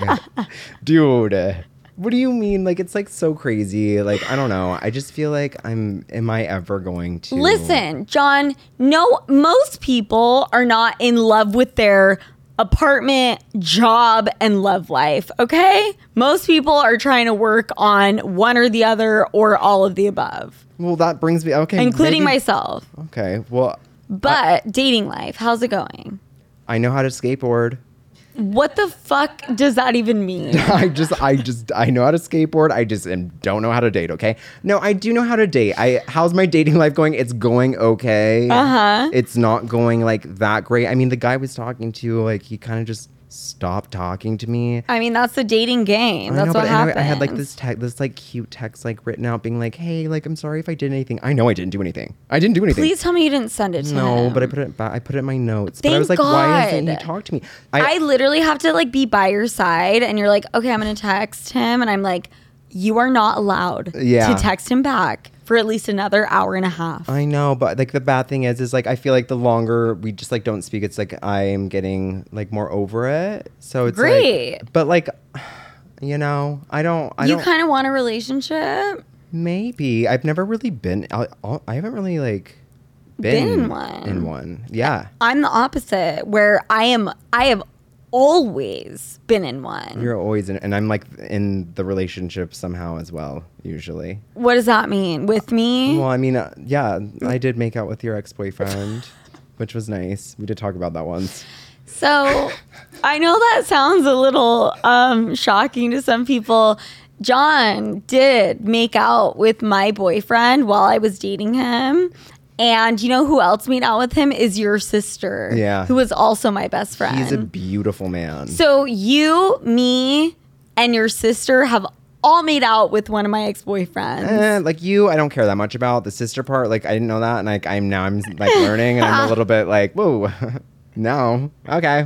S2: Dude, what do you mean? Like, it's like so crazy. Like, I don't know. I just feel like I'm, am I ever going to?
S1: Listen, John, no, most people are not in love with their apartment, job, and love life, okay? Most people are trying to work on one or the other or all of the above.
S2: Well, that brings me, okay.
S1: Including
S2: maybe,
S1: myself.
S2: Okay, well.
S1: But I, dating life, how's it going?
S2: I know how to skateboard.
S1: What the fuck does that even mean?
S2: I just, I just, I know how to skateboard. I just am, don't know how to date. Okay. No, I do know how to date. I, how's my dating life going? It's going okay.
S1: Uh-huh.
S2: It's not going like that great. I mean, the guy I was talking to, like, he kind of just stopped talking to me.
S1: I mean, that's the dating game. That's
S2: I know,
S1: what
S2: but
S1: happens.
S2: I had like this text, this like cute text, like written out, being like, "Hey, like, I'm sorry if I did anything. I know I didn't do anything. I didn't do anything.
S1: Please tell me you didn't send it to
S2: no,
S1: him.
S2: but I put it back. I put it in my notes.
S1: Thank
S2: but I was like,
S1: God.
S2: why hasn't he talked to me?
S1: I, I literally have to like be by your side, and you're like, okay, I'm gonna text him, and I'm like, you are not allowed
S2: Yeah.
S1: to text him back for at least another hour and a half.
S2: I know, but like the bad thing is, is like I feel like the longer we just like don't speak, it's like I am getting like more over it. So it's
S1: Great.
S2: Like, but like, you know, I don't. I
S1: you
S2: don't.
S1: kind of want a relationship?
S2: Maybe I've never really been. I, I haven't really like been,
S1: Been in one.
S2: In one, yeah.
S1: I'm the opposite, where I am. I have always been in one.
S2: You're always in, and I'm like in the relationship somehow as well. Usually.
S1: What does that mean? With me?
S2: Well, I mean, uh, yeah, I did make out with your ex-boyfriend, which was nice. We did talk about that once.
S1: So I know that sounds a little um, shocking to some people. John did make out with my boyfriend while I was dating him. And you know who else made out with him is your sister.
S2: Yeah.
S1: Who was also my best friend.
S2: He's a beautiful man.
S1: So you, me, and your sister have all made out with one of my ex-boyfriends.
S2: Eh, like you, I don't care that much about the sister part. Like I didn't know that, and like I'm now I'm like learning, and I'm a little bit like, whoa, no, okay,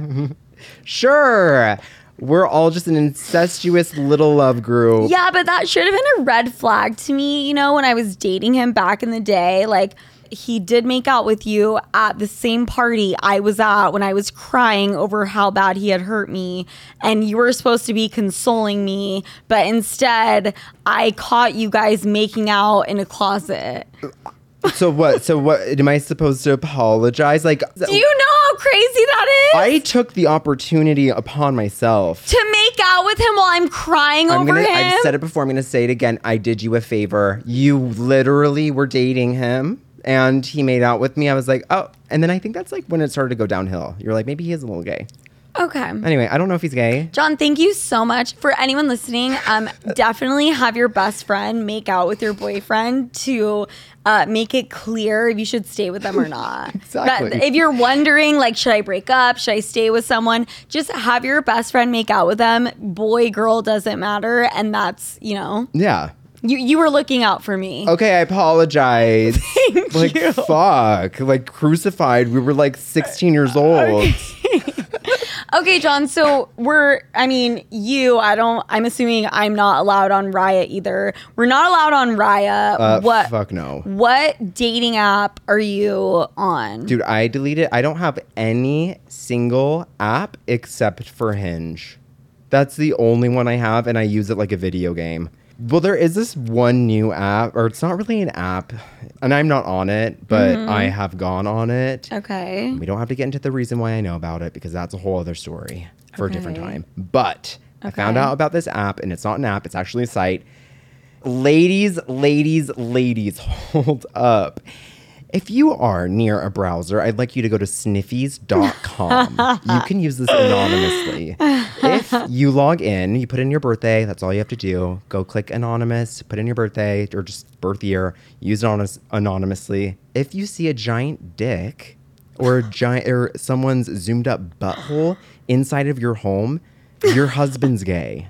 S2: sure. We're all just an incestuous little love group.
S1: Yeah, but that should have been a red flag to me, you know, when I was dating him back in the day. Like, he did make out with you at the same party I was at when I was crying over how bad he had hurt me. And you were supposed to be consoling me. But instead, I caught you guys making out in a closet.
S2: So what? So what? Am I supposed to apologize? Like,
S1: Do you know how crazy that is?
S2: I took the opportunity upon myself
S1: to make out with him while I'm crying
S2: I'm
S1: over
S2: gonna,
S1: him.
S2: I've said it before. I'm going to say it again. I did you a favor. You literally were dating him, and he made out with me. I was like, oh. And then I think that's like when it started to go downhill. You're like, maybe he is a little gay.
S1: Okay.
S2: Anyway, I don't know if he's gay.
S1: John, thank you so much. For anyone listening, um, definitely have your best friend make out with your boyfriend to uh, make it clear if you should stay with them or not.
S2: Exactly.
S1: But if you're wondering, like, should I break up? Should I stay with someone? Just have your best friend make out with them. Boy, girl, doesn't matter. And that's, you know.
S2: Yeah.
S1: You you were looking out for me.
S2: Okay, I apologize.
S1: Thank
S2: like,
S1: you.
S2: fuck. Like, crucified. We were like sixteen years old.
S1: Okay. Okay, John, so we're, I mean, you, I don't, I'm assuming I'm not allowed on Raya either. We're not allowed on Raya.
S2: Uh,
S1: what?
S2: Fuck no.
S1: What dating app are you on?
S2: Dude, I deleted. I don't have any single app except for Hinge. That's the only one I have, and I use it like a video game. Well, there is this one new app, or it's not really an app, and I'm not on it, but mm-hmm. I have gone on it.
S1: Okay.
S2: We don't have to get into the reason why I know about it, because that's a whole other story for okay. a different time. But okay. I found out about this app, and it's not an app, it's actually a site. Ladies, ladies, ladies, hold up. If you are near a browser, I'd like you to go to sniffies dot com. You can use this anonymously. If you log in, you put in your birthday, that's all you have to do. Go click anonymous, put in your birthday or just birth year, use it on anonymously. If you see a giant dick or a giant or someone's zoomed up butthole inside of your home, your husband's gay.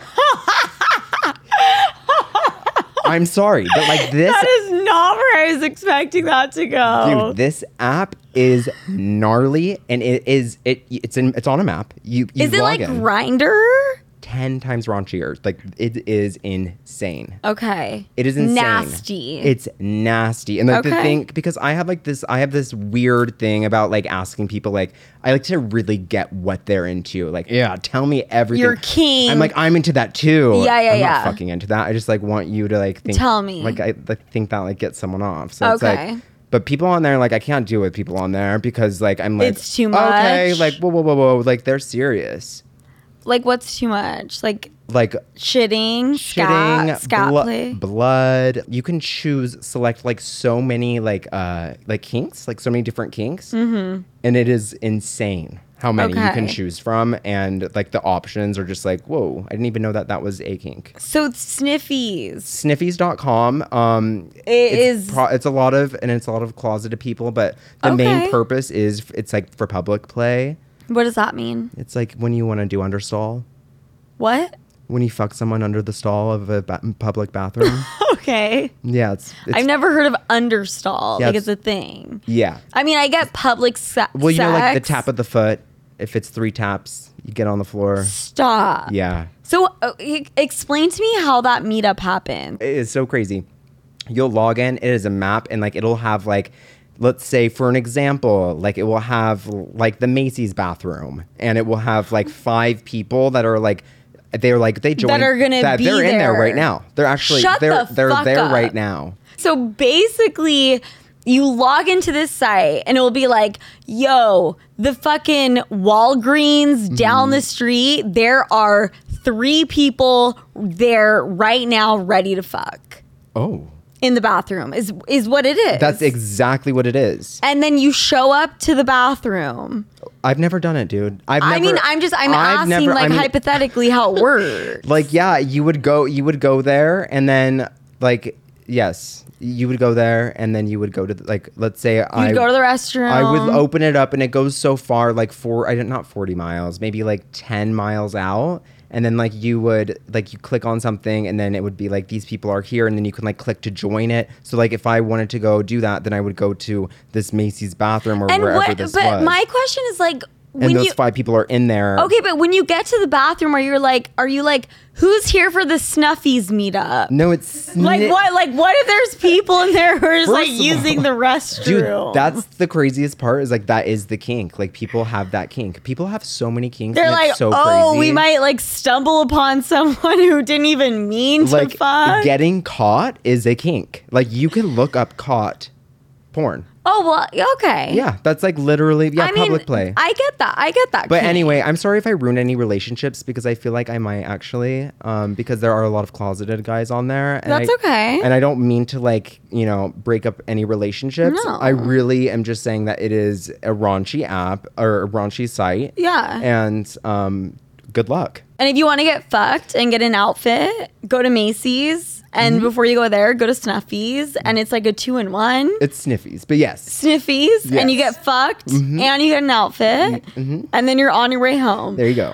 S2: I'm sorry, but like this...
S1: That is not where I was expecting that to go.
S2: Dude, this app is gnarly, and it is it it's in it's on a map. You, you
S1: is it like Grindr?
S2: Ten times raunchier. Like, it is insane.
S1: Okay.
S2: It is insane.
S1: Nasty.
S2: It's nasty. And like
S1: okay.
S2: the thing, because I have like this, I have this weird thing about like asking people, like, I like to really get what they're into. Like, yeah, tell me everything.
S1: You're king.
S2: I'm like, I'm into that too.
S1: Yeah, yeah,
S2: I'm
S1: yeah.
S2: not fucking into that. I just like want you to like think.
S1: Tell me.
S2: Like, I like, think that like gets someone off. So
S1: okay.
S2: it's like, but people on there, like, I can't deal with people on there because like, I'm like,
S1: it's too much.
S2: Okay, like, whoa, whoa, whoa, whoa. Like, they're serious.
S1: Like, what's too much? Like,
S2: like
S1: shitting,
S2: shitting,
S1: scat, scat
S2: blo-
S1: play.
S2: blood. You can choose, select like so many like uh like kinks, like so many different kinks,
S1: mm-hmm.
S2: and it is insane how many
S1: okay.
S2: you can choose from, and like the options are just like, whoa, I didn't even know that that was a kink.
S1: So it's Sniffies.
S2: Sniffies dot com. Um,
S1: it
S2: it's
S1: is.
S2: Pro- it's a lot of, and it's a lot of closeted people, but the
S1: okay.
S2: main purpose is it's like for public play.
S1: What does that mean?
S2: It's like when you want to do understall.
S1: What?
S2: When you fuck someone under the stall of a ba- public bathroom.
S1: Okay.
S2: Yeah, it's, it's...
S1: I've never heard of understall.
S2: Yeah,
S1: like, it's a thing.
S2: Yeah.
S1: I mean, I get public se-
S2: well, you
S1: sex.
S2: know, like the tap of the foot. If it's three taps, you get on the floor.
S1: Stop.
S2: Yeah.
S1: So, uh, explain to me how that meetup happened.
S2: It is so crazy. You'll log in. It is a map, and, like, it'll have, like... Let's say, for an example, like it will have like the Macy's bathroom, and it will have like five people that are like, they're like they joined
S1: that are gonna
S2: that
S1: be
S2: they're
S1: there.
S2: in there right now. They're actually
S1: Shut
S2: they're
S1: the
S2: they're
S1: fuck
S2: there
S1: up.
S2: right now.
S1: So basically, you log into this site, and it will be like, "Yo, the fucking Walgreens mm-hmm. down the street. There are three people there right now, ready to fuck."
S2: Oh.
S1: In the bathroom is is what it is.
S2: That's exactly what it is.
S1: And then you show up to the bathroom.
S2: I've never done it, dude. I've
S1: I
S2: never,
S1: mean, I'm just I'm
S2: I've
S1: asking
S2: never,
S1: like
S2: I mean,
S1: hypothetically how it works.
S2: Like, yeah, you would go you would go there, and then like yes, you would go there, and then you would go to the, like let's say
S1: You'd
S2: I
S1: go to the restroom.
S2: I would open it up, and it goes so far, like four I not forty miles, maybe like ten miles out. And then like you would like you click on something, and then it would be like these people are here, and then you can like click to join it. So like if I wanted to go do that, then I would go to this Macy's bathroom or
S1: and
S2: wherever
S1: what,
S2: this
S1: but
S2: was.
S1: my question is like, when
S2: and those
S1: you,
S2: five people are in there.
S1: Okay, but when you get to the bathroom, are you like, are you like, who's here for the Snuffies meetup?
S2: No, it's sni-
S1: like what? Like what if there's people in there who are just
S2: First
S1: like
S2: of
S1: using
S2: all,
S1: the restroom?
S2: Dude, that's the craziest part. Is like that is the kink. Like people have that kink. People have so many kinks.
S1: They're
S2: and
S1: like,
S2: it's so
S1: oh,
S2: crazy.
S1: we might like stumble upon someone who didn't even mean to
S2: like
S1: fuck.
S2: Getting caught is a kink. Like you can look up caught porn.
S1: Oh, well, okay.
S2: Yeah, that's like literally, yeah,
S1: I mean,
S2: public play.
S1: I get that. I get that.
S2: But
S1: kink.
S2: anyway, I'm sorry if I ruined any relationships, because I feel like I might actually, um, because there are a lot of closeted guys on there. And
S1: That's
S2: I,
S1: okay.
S2: And I don't mean to like, you know, break up any relationships.
S1: No.
S2: I really am just saying that it is a raunchy app or a raunchy site.
S1: Yeah.
S2: And um, good luck.
S1: And if you want to get fucked and get an outfit, go to Macy's. And mm-hmm. before you go there, go to Snuffies. And it's like a two in one.
S2: It's Sniffies, but yes.
S1: Sniffies.
S2: Yes.
S1: And you get fucked mm-hmm. and you get an outfit. Mm-hmm. And then you're on your way home.
S2: There you go.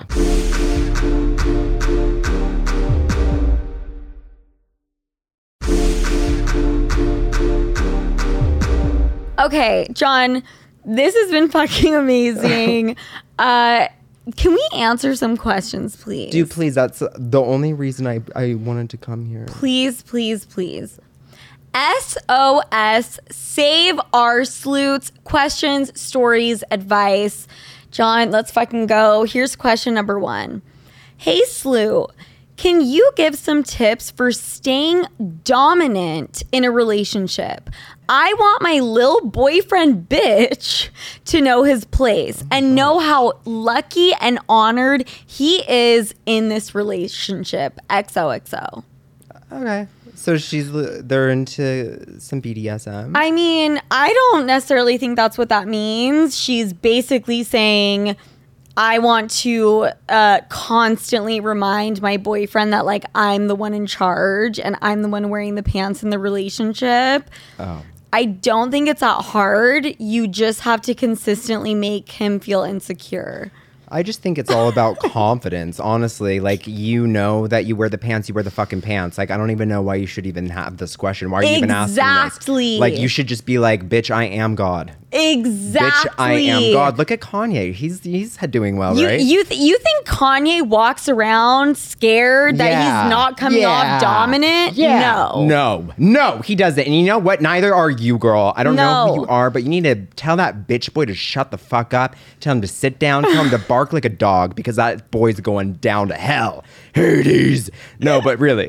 S1: Okay, John, this has been fucking amazing. uh, Can we answer some questions, please?
S2: Do please. That's the only reason I, I wanted to come here.
S1: Please, please, please. S O S, save our sleuths. Questions, stories, advice. John, let's fucking go. Here's question number one. Hey, Slew, can you give some tips for staying dominant in a relationship? I want my lil boyfriend bitch to know his place and know how lucky and honored he is in this relationship. X O X O.
S2: Okay. So she's they're into some B D S M.
S1: I mean, I don't necessarily think that's what that means. She's basically saying, I want to uh, constantly remind my boyfriend that, like, I'm the one in charge and I'm the one wearing the pants in the relationship.
S2: Oh.
S1: I don't think it's that hard. You just have to consistently make him feel insecure.
S2: I just think it's all about confidence, honestly. Like, you know that you wear the pants, you wear the fucking pants. Like, I don't even know why you should even have this question. Why are you
S1: exactly.
S2: even asking this? Like, you should just be like, bitch, I am God.
S1: Exactly.
S2: Bitch, I am God. Look at Kanye. He's he's doing well,
S1: you,
S2: right?
S1: You th- you think Kanye walks around scared that
S2: yeah.
S1: he's not coming
S2: yeah.
S1: off dominant?
S2: Yeah.
S1: No.
S2: No. No, he doesn't. And you know what? Neither are you, girl. I don't
S1: no.
S2: know who you are, but you need to tell that bitch boy to shut the fuck up. Tell him to sit down. Tell him to bark like a dog because that boy's going down to hell. Hades. No, but really,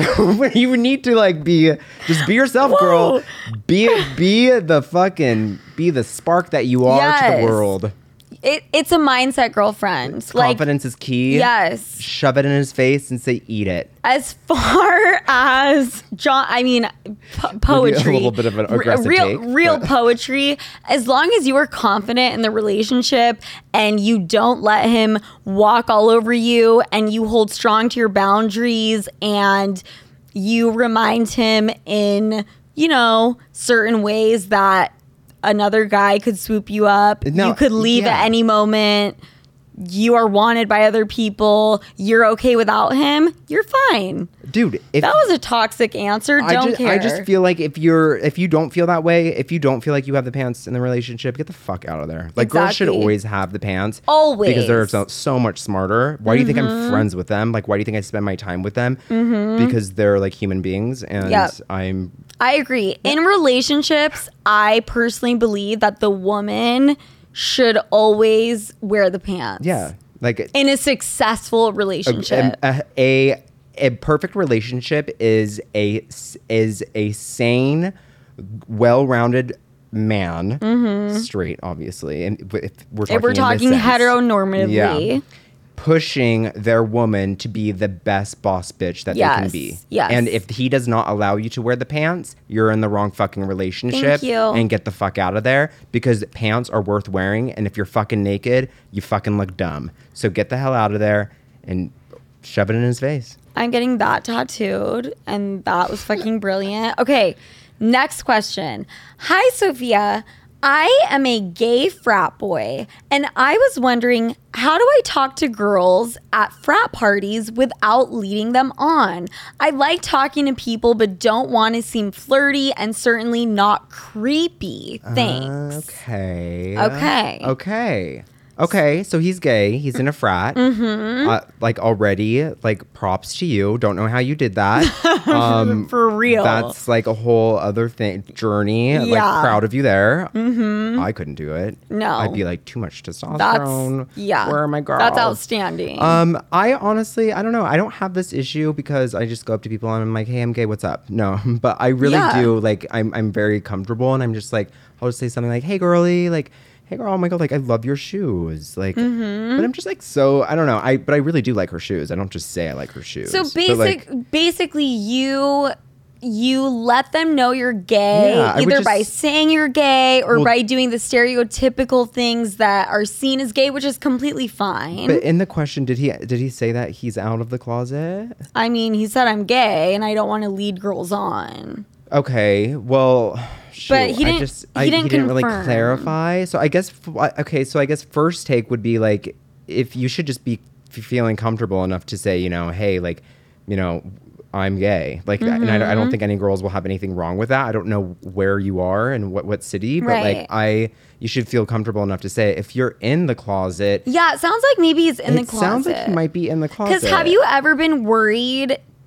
S2: you need to like be, just be yourself,
S1: Whoa.
S2: girl. Be be the fucking, be the spark that you are
S1: yes.
S2: to the world.
S1: It, it's a mindset, girlfriend.
S2: Confidence
S1: like,
S2: is key.
S1: Yes.
S2: Shove it in his face and say, eat it.
S1: As far as John, I mean, po- poetry.
S2: A little bit of an aggressive
S1: real,
S2: take.
S1: Real
S2: but.
S1: poetry. As long as you are confident in the relationship and you don't let him walk all over you and you hold strong to your boundaries and you remind him in, you know, certain ways that another guy could swoop you up. No, you could leave yeah. at any moment. You are wanted by other people. You're okay without him. You're fine.
S2: Dude, if
S1: that was a toxic answer. Don't
S2: I just,
S1: care.
S2: I just feel like if you're if you don't feel that way, if you don't feel like you have the pants in the relationship, get the fuck out of there. Like exactly. girls should always have the pants.
S1: Always.
S2: Because they're so, so much smarter. Why mm-hmm. do you think I'm friends with them? Like why do you think I spend my time with them?
S1: Mm-hmm.
S2: Because they're like human beings and yep. I'm
S1: I agree. In relationships, I personally believe that the woman should always wear the pants.
S2: Yeah. Like
S1: in a successful relationship.
S2: A, a, a, a perfect relationship is a is a sane, well-rounded man, mm-hmm. straight, obviously. And if we're talking,
S1: if we're talking heteronormatively.
S2: Yeah. Pushing their woman to be the best boss bitch that
S1: yes.
S2: they can be.
S1: Yes.
S2: And if he does not allow you to wear the pants, you're in the wrong fucking relationship.
S1: Thank you.
S2: And get the fuck out of there because pants are worth wearing. And if you're fucking naked, you fucking look dumb. So get the hell out of there and shove it in his face.
S1: I'm getting that tattooed and that was fucking brilliant. Okay, next question. Hi, Sophia. I am a gay frat boy, and I was wondering, how do I talk to girls at frat parties without leading them on? I like talking to people, but don't want to seem flirty and certainly not creepy. Thanks.
S2: Uh, okay.
S1: Okay.
S2: Okay. Okay, so he's gay. He's in a frat.
S1: Mm-hmm.
S2: Uh, like already, like props to you. Don't know how you did that. Um,
S1: For real.
S2: That's like a whole other thing, journey.
S1: Yeah.
S2: Like proud of you there.
S1: Mm-hmm.
S2: I couldn't do it.
S1: No.
S2: I'd be like too much testosterone.
S1: That's, yeah.
S2: Where are my girls?
S1: That's outstanding.
S2: Um, I honestly, I don't know. I don't have this issue because I just go up to people and I'm like, hey, I'm gay. What's up? No, but I really
S1: yeah.
S2: do. Like, I'm, I'm very comfortable and I'm just like, I'll just say something like, hey, girly, like. Hey girl, oh my god, like I love your shoes. Like
S1: mm-hmm.
S2: but I'm just like so I don't know. I but I really do like her shoes. I don't just say I like her shoes.
S1: So basic
S2: like,
S1: basically you you let them know you're gay
S2: yeah,
S1: either
S2: just,
S1: by saying you're gay or
S2: well,
S1: by doing the stereotypical things that are seen as gay, which is completely fine.
S2: But in the question, did he did he say that he's out of the closet?
S1: I mean, he said I'm gay and I don't want to lead girls on.
S2: Okay, well, shoot,
S1: but he didn't.
S2: I just,
S1: he
S2: I,
S1: didn't,
S2: he didn't really
S1: confirm.
S2: clarify. So I guess okay. So I guess first take would be like if you should just be feeling comfortable enough to say, you know, hey, like, you know, I'm gay. Like, mm-hmm. and I, I don't think any girls will have anything wrong with that. I don't know where you are and what what city, but
S1: right.
S2: like I, you should feel comfortable enough to say if you're in the closet.
S1: Yeah, it sounds like maybe he's in
S2: it
S1: the closet.
S2: Sounds like he might be in the closet.
S1: Because have you ever been worried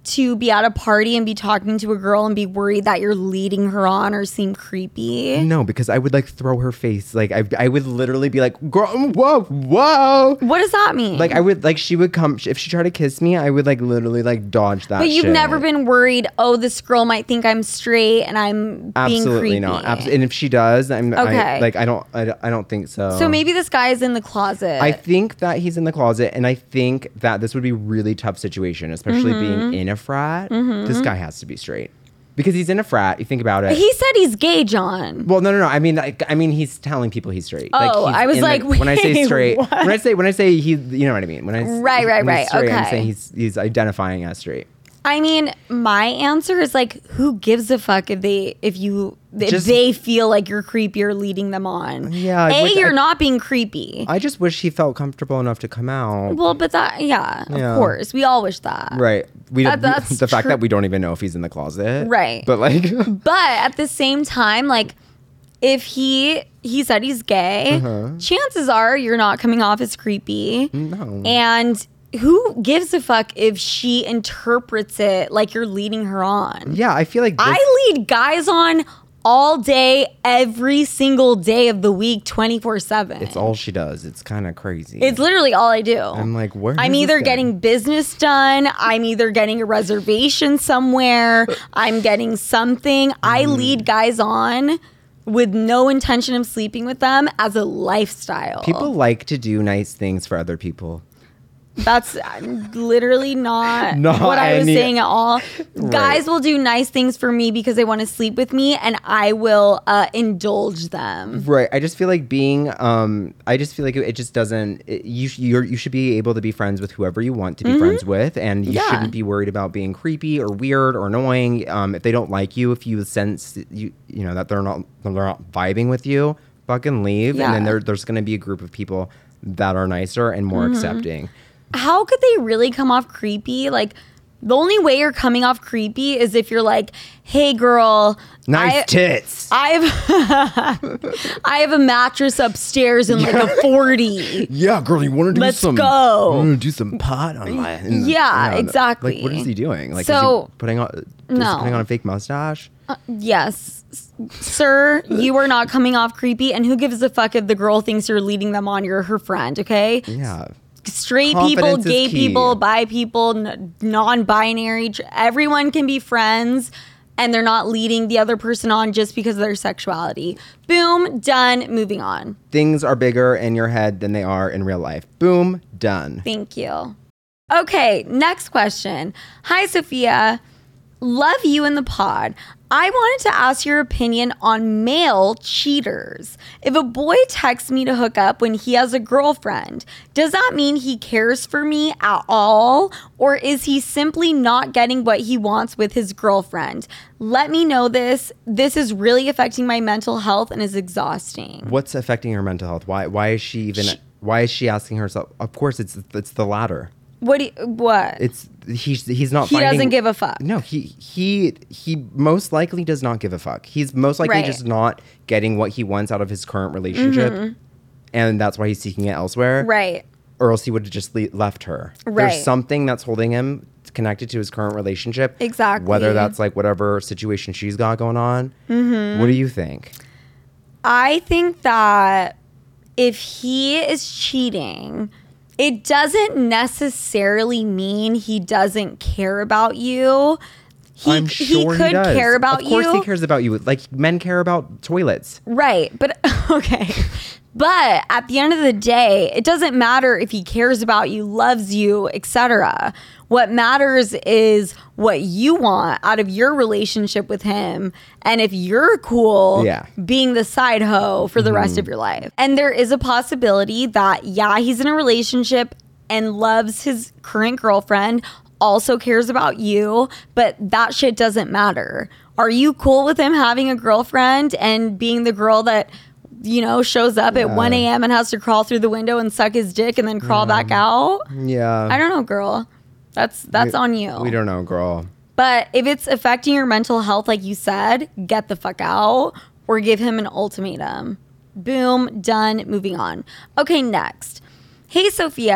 S1: to be at a party and be talking to a girl and be worried that you're leading her on or seem creepy?
S2: No, because I would like throw her face. Like I, I would literally be like, girl, whoa, whoa.
S1: What does that mean?
S2: Like I would, like she would come, if she tried to kiss me, I would like literally like dodge that
S1: But you've
S2: shit.
S1: never been worried, oh, this girl might think I'm straight and I'm being
S2: Absolutely
S1: creepy.
S2: not. Abs- and if she does, I'm
S1: Okay.
S2: I, like, I don't, I, I don't think so.
S1: So maybe this guy is in the closet.
S2: I think that he's in the closet, and I think that this would be a really tough situation, especially
S1: Mm-hmm.
S2: being in a frat. Mm-hmm. This guy has to be straight because he's in a frat. You think about it.
S1: He said he's gay, John.
S2: Well, no, no, no. I mean, like, I mean, he's telling people he's straight.
S1: Oh,
S2: he's
S1: I was
S2: in the-
S1: like,
S2: when I say
S1: wait,
S2: straight,
S1: what?
S2: when I say when I say he, you know what I mean. When I
S1: Right, right,
S2: when he's
S1: right.
S2: straight, I'm
S1: Okay.
S2: saying he's he's identifying as straight.
S1: I mean, my answer is like, who gives a fuck if they if you if
S2: Just-
S1: they feel like you're creepy or leading them on?
S2: Yeah, I
S1: A,
S2: wish
S1: you're
S2: I-
S1: not being creepy.
S2: I just wish he felt comfortable enough to come out.
S1: well, but that, yeah,
S2: Yeah.
S1: of course, we all wish that.
S2: Right. We,
S1: That-
S2: we-
S1: that's
S2: the fact
S1: true.
S2: that we don't even know if he's in the closet.
S1: Right.
S2: But like,
S1: But at the same time, like, if he he said he's gay,
S2: Uh-huh.
S1: chances are you're not coming off as creepy.
S2: no.
S1: And who gives a fuck if she interprets it like you're leading her on?
S2: Yeah, I feel like this,
S1: I lead guys on all day, every single day of the week, twenty-four seven.
S2: it's all she does. It's kind of crazy.
S1: It's literally all I do.
S2: I'm like, where?
S1: I'm
S2: is this
S1: either
S2: guy?
S1: getting business done, I'm either getting a reservation somewhere, I'm getting something. I
S2: Mm.
S1: lead guys on with no intention of sleeping with them as a lifestyle.
S2: People like to do nice things for other people.
S1: That's literally not,
S2: Not
S1: what I was
S2: any-
S1: saying at all. Guys will do nice things for me because they want to sleep with me, and I will uh, indulge them.
S2: Right. I just feel like being. Um. I just feel like it, it just doesn't. It, you sh- you're, you should be able to be friends with whoever you want to be friends with, and you
S1: Yeah.
S2: shouldn't be worried about being creepy or weird or annoying. Um. If they don't like you, if you sense you you know that they're not they're not vibing with you, fucking leave,
S1: Yeah.
S2: and then there, there's going to be a group of people that are nicer and more accepting.
S1: How could they really come off creepy? Like, the only way you're coming off creepy is if you're like, hey, girl.
S2: Nice
S1: I,
S2: tits.
S1: I have I have a mattress upstairs in like a forty.
S2: Yeah, girl, you want to do
S1: Let's
S2: some?
S1: go.
S2: You want to do some pot on my? in the-
S1: Yeah,
S2: the-
S1: exactly.
S2: Like, what is he doing? Like,
S1: So-
S2: is he putting on? Is he
S1: No.
S2: putting on a fake mustache?
S1: Yes, s- sir, you are not coming off creepy. And who gives a fuck if the girl thinks you're leading them on? You're her friend, okay?
S2: Yeah.
S1: Straight people,
S2: Confidence is
S1: gay
S2: key.
S1: people, bi people, n- non-binary, tr- everyone can be friends, and they're not leading the other person on just because of their sexuality. Boom, done, moving on.
S2: Things are bigger in your head than they are in real life. Boom, done.
S1: Thank you. Okay, next question. Hi, Sophia. Love you in the pod. I wanted to ask your opinion on male cheaters. If a boy texts me to hook up when he has a girlfriend, does that mean he cares for me at all? Or is he simply not getting what he wants with his girlfriend? Let me know this. This is really affecting my mental health and is exhausting.
S2: What's affecting her mental health? Why? Why is she even? Why is she asking herself? Of course, it's it's the latter.
S1: What do you, what?
S2: It's he's he's not.
S1: He
S2: finding,
S1: doesn't give a fuck.
S2: No, he he he most likely does not give a fuck. He's most likely
S1: Right.
S2: just not getting what he wants out of his current relationship, and that's why he's seeking it elsewhere.
S1: Right.
S2: Or else he would have just le- left her.
S1: Right.
S2: There's something that's holding him connected to his current relationship.
S1: Exactly.
S2: Whether that's like whatever situation she's got going on. Mm-hmm. What do you think?
S1: I think that if he is cheating, it doesn't necessarily mean he doesn't care about you. He,
S2: I'm sure
S1: he could
S2: does.
S1: care about
S2: Of course
S1: you.
S2: he cares about you. Like men care about toilets.
S1: Right. But okay. But at the end of the day, it doesn't matter if he cares about you, loves you, et cetera. What matters is what you want out of your relationship with him. And if you're cool
S2: Yeah.
S1: being the side hoe for the rest of your life. And there is a possibility that, yeah, he's in a relationship and loves his current girlfriend, also cares about you, but that shit doesn't matter. Are you cool with him having a girlfriend and being the girl that, you know, shows up at one a.m. and has to crawl through the window and suck his dick and then crawl back out?
S2: Yeah.
S1: I don't know, girl. That's that's
S2: We-
S1: on you.
S2: We don't know, girl.
S1: But if it's affecting your mental health, like you said, get the fuck out or give him an ultimatum. Boom, done, moving on. Okay, next. Hey, Sophia,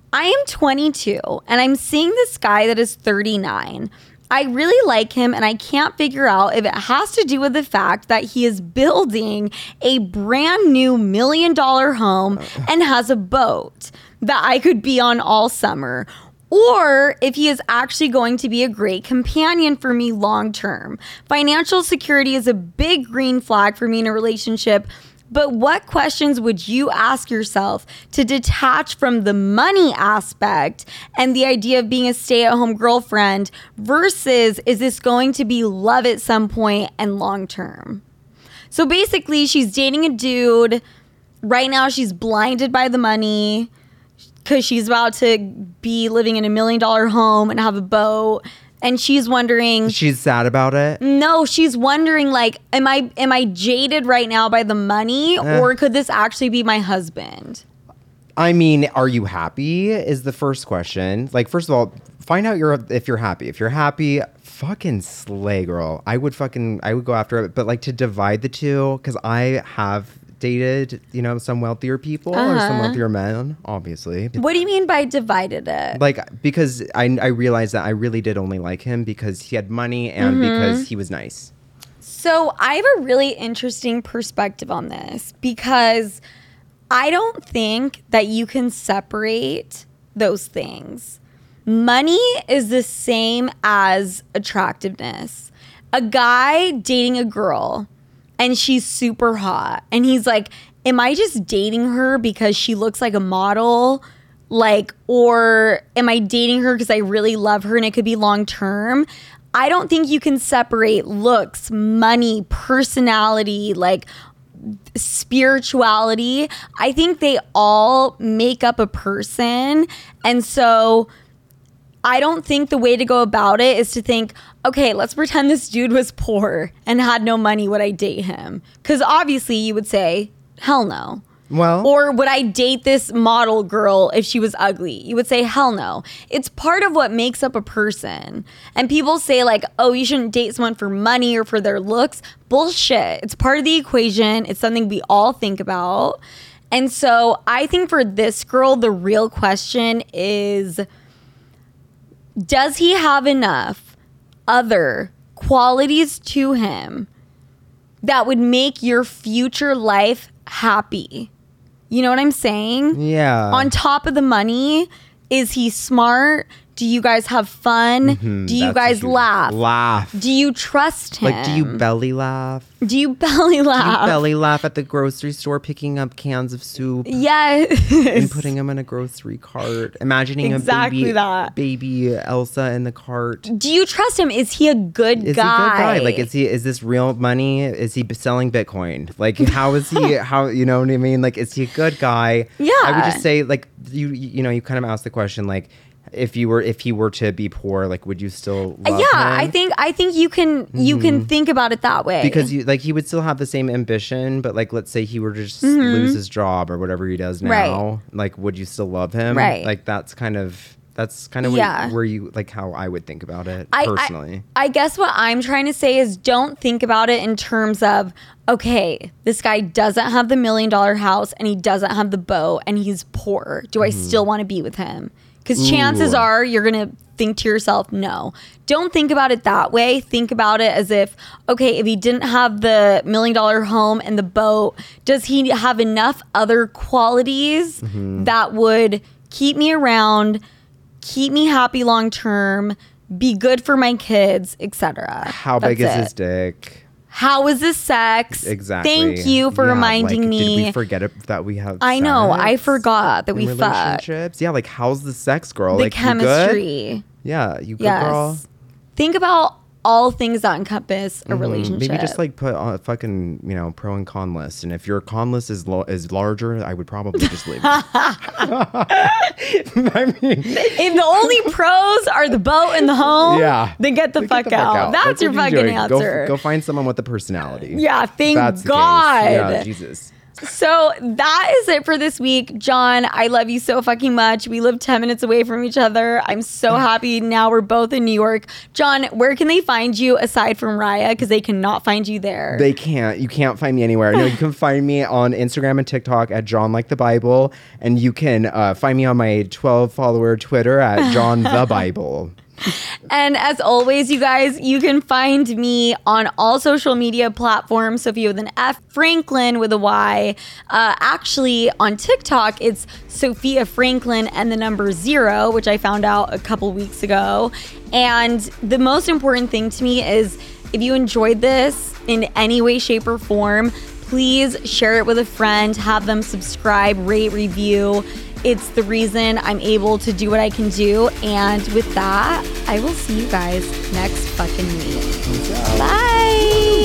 S1: I am twenty-two and I'm seeing this guy that is thirty-nine. I really like him and I can't figure out if it has to do with the fact that he is building a brand new million dollar home and has a boat that I could be on all summer, or if he is actually going to be a great companion for me long term. Financial security is a big green flag for me in a relationship. But what questions would you ask yourself to detach from the money aspect and the idea of being a stay-at-home girlfriend versus is this going to be love at some point and long-term? So basically, she's dating a dude. Right now, she's blinded by the money because she's about to be living in a million-dollar home and have a boat. And she's wondering...
S2: She's sad about it?
S1: No, she's wondering, like, am I am I jaded right now by the money? Eh. Or could this actually be my husband?
S2: I mean, are you happy is the first question. Like, first of all, find out you're if you're happy. If you're happy, fucking slay, girl. I would fucking... I would go after it. But, like, to divide the two, because I have... dated, you know, some wealthier people uh-huh. or some wealthier men, obviously.
S1: What do you mean by divided it?
S2: Like, because I, I realized that I really did only like him because he had money and mm-hmm. because he was nice.
S1: So I have a really interesting perspective on this because I don't think that you can separate those things. Money is the same as attractiveness. A guy dating a girl and she's super hot. And he's like, am I just dating her because she looks like a model? Like, or am I dating her because I really love her and it could be long term? I don't think you can separate looks, money, personality, like spirituality. I think they all make up a person. And so I don't think the way to go about it is to think, okay, let's pretend this dude was poor and had no money. Would I date him? Because obviously you would say, hell no.
S2: Well,
S1: or would I date this model girl if she was ugly? You would say, hell no. It's part of what makes up a person. And people say like, oh, you shouldn't date someone for money or for their looks. Bullshit. It's part of the equation. It's something we all think about. And so I think for this girl, the real question is, does he have enough other qualities to him that would make your future life happy? You know what I'm saying?
S2: Yeah.
S1: On top of the money, is he smart? Do you guys have fun? Mm-hmm, do you guys laugh?
S2: Laugh.
S1: Do you trust him?
S2: Like, do you belly laugh?
S1: Do you belly laugh?
S2: Do you belly laugh at the grocery store picking up cans of soup?
S1: Yes.
S2: And putting them in a grocery cart. Imagining
S1: exactly
S2: a baby,
S1: that.
S2: baby Elsa in the cart.
S1: Do you trust him? Is he a good
S2: is
S1: guy?
S2: Is he a good guy? Like, is he? Is this real money? Is he selling Bitcoin? Like, how is he? How, you know what I mean? Like, is he a good guy?
S1: Yeah.
S2: I would just say, like, you, you know, you kind of asked the question, like, If you were, if he were to be poor, like, would you still love
S1: yeah,
S2: him?
S1: I think, I think you can, you mm-hmm. can think about it that way.
S2: Because you, like, he would still have the same ambition, but like, let's say he were to just mm-hmm. lose his job or whatever he does now, right. like, would you still love him?
S1: Right.
S2: Like, that's kind of, that's kind of
S1: yeah.
S2: where, where you, like, how I would think about it
S1: I,
S2: personally.
S1: I, I guess what I'm trying to say is don't think about it in terms of, okay, this guy doesn't have the million dollar house and he doesn't have the boat and he's poor. Do I mm-hmm. still want to be with him? Because chances are you're going to think to yourself, no. Don't think about it that way. Think about it as if, okay, if he didn't have the million dollar home and the boat, does he have enough other qualities mm-hmm. that would keep me around, keep me happy long term, be good for my kids, et cetera?
S2: How That's big is it. his dick?
S1: How is this sex?
S2: Exactly.
S1: Thank you for
S2: yeah,
S1: reminding
S2: like,
S1: me.
S2: Did we forget it, that we have
S1: I
S2: sex
S1: know. I forgot that we fuck.
S2: Relationships? Yeah, like, how's the sex, girl?
S1: The
S2: like,
S1: chemistry.
S2: You good? Yeah, you good,
S1: yes.
S2: girl?
S1: Think about all things that encompass a mm-hmm. relationship.
S2: Maybe just, like, put a fucking, you know, pro and con list. And if your con list is, lo- is larger, I would probably just leave. I mean,
S1: if the only pros are the boat and the home, yeah, then get the, fuck, get the out. fuck out. That's, That's your fucking answer.
S2: Go, go find someone with a personality.
S1: Yeah, thank
S2: That's
S1: God.
S2: Yeah, Jesus.
S1: So that is it for this week. John, I love you so fucking much. We live ten minutes away from each other. I'm so happy now we're both in New York. John, where can they find you aside from Raya? Because they cannot find you there.
S2: They can't. You can't find me anywhere. No, you can find me on Instagram and TikTok at John Like the Bible. And you can uh, find me on my twelve follower Twitter at John the Bible.
S1: And as always, you guys, you can find me on all social media platforms. Sophia with an F, Franklin with a Y. Uh, actually, on TikTok, it's Sophia Franklin and the number zero, which I found out a couple weeks ago. And the most important thing to me is if you enjoyed this in any way, shape, or form, please share it with a friend, have them subscribe, rate, review. It's the reason I'm able to do what I can do. And with that, I will see you guys next fucking week. Bye.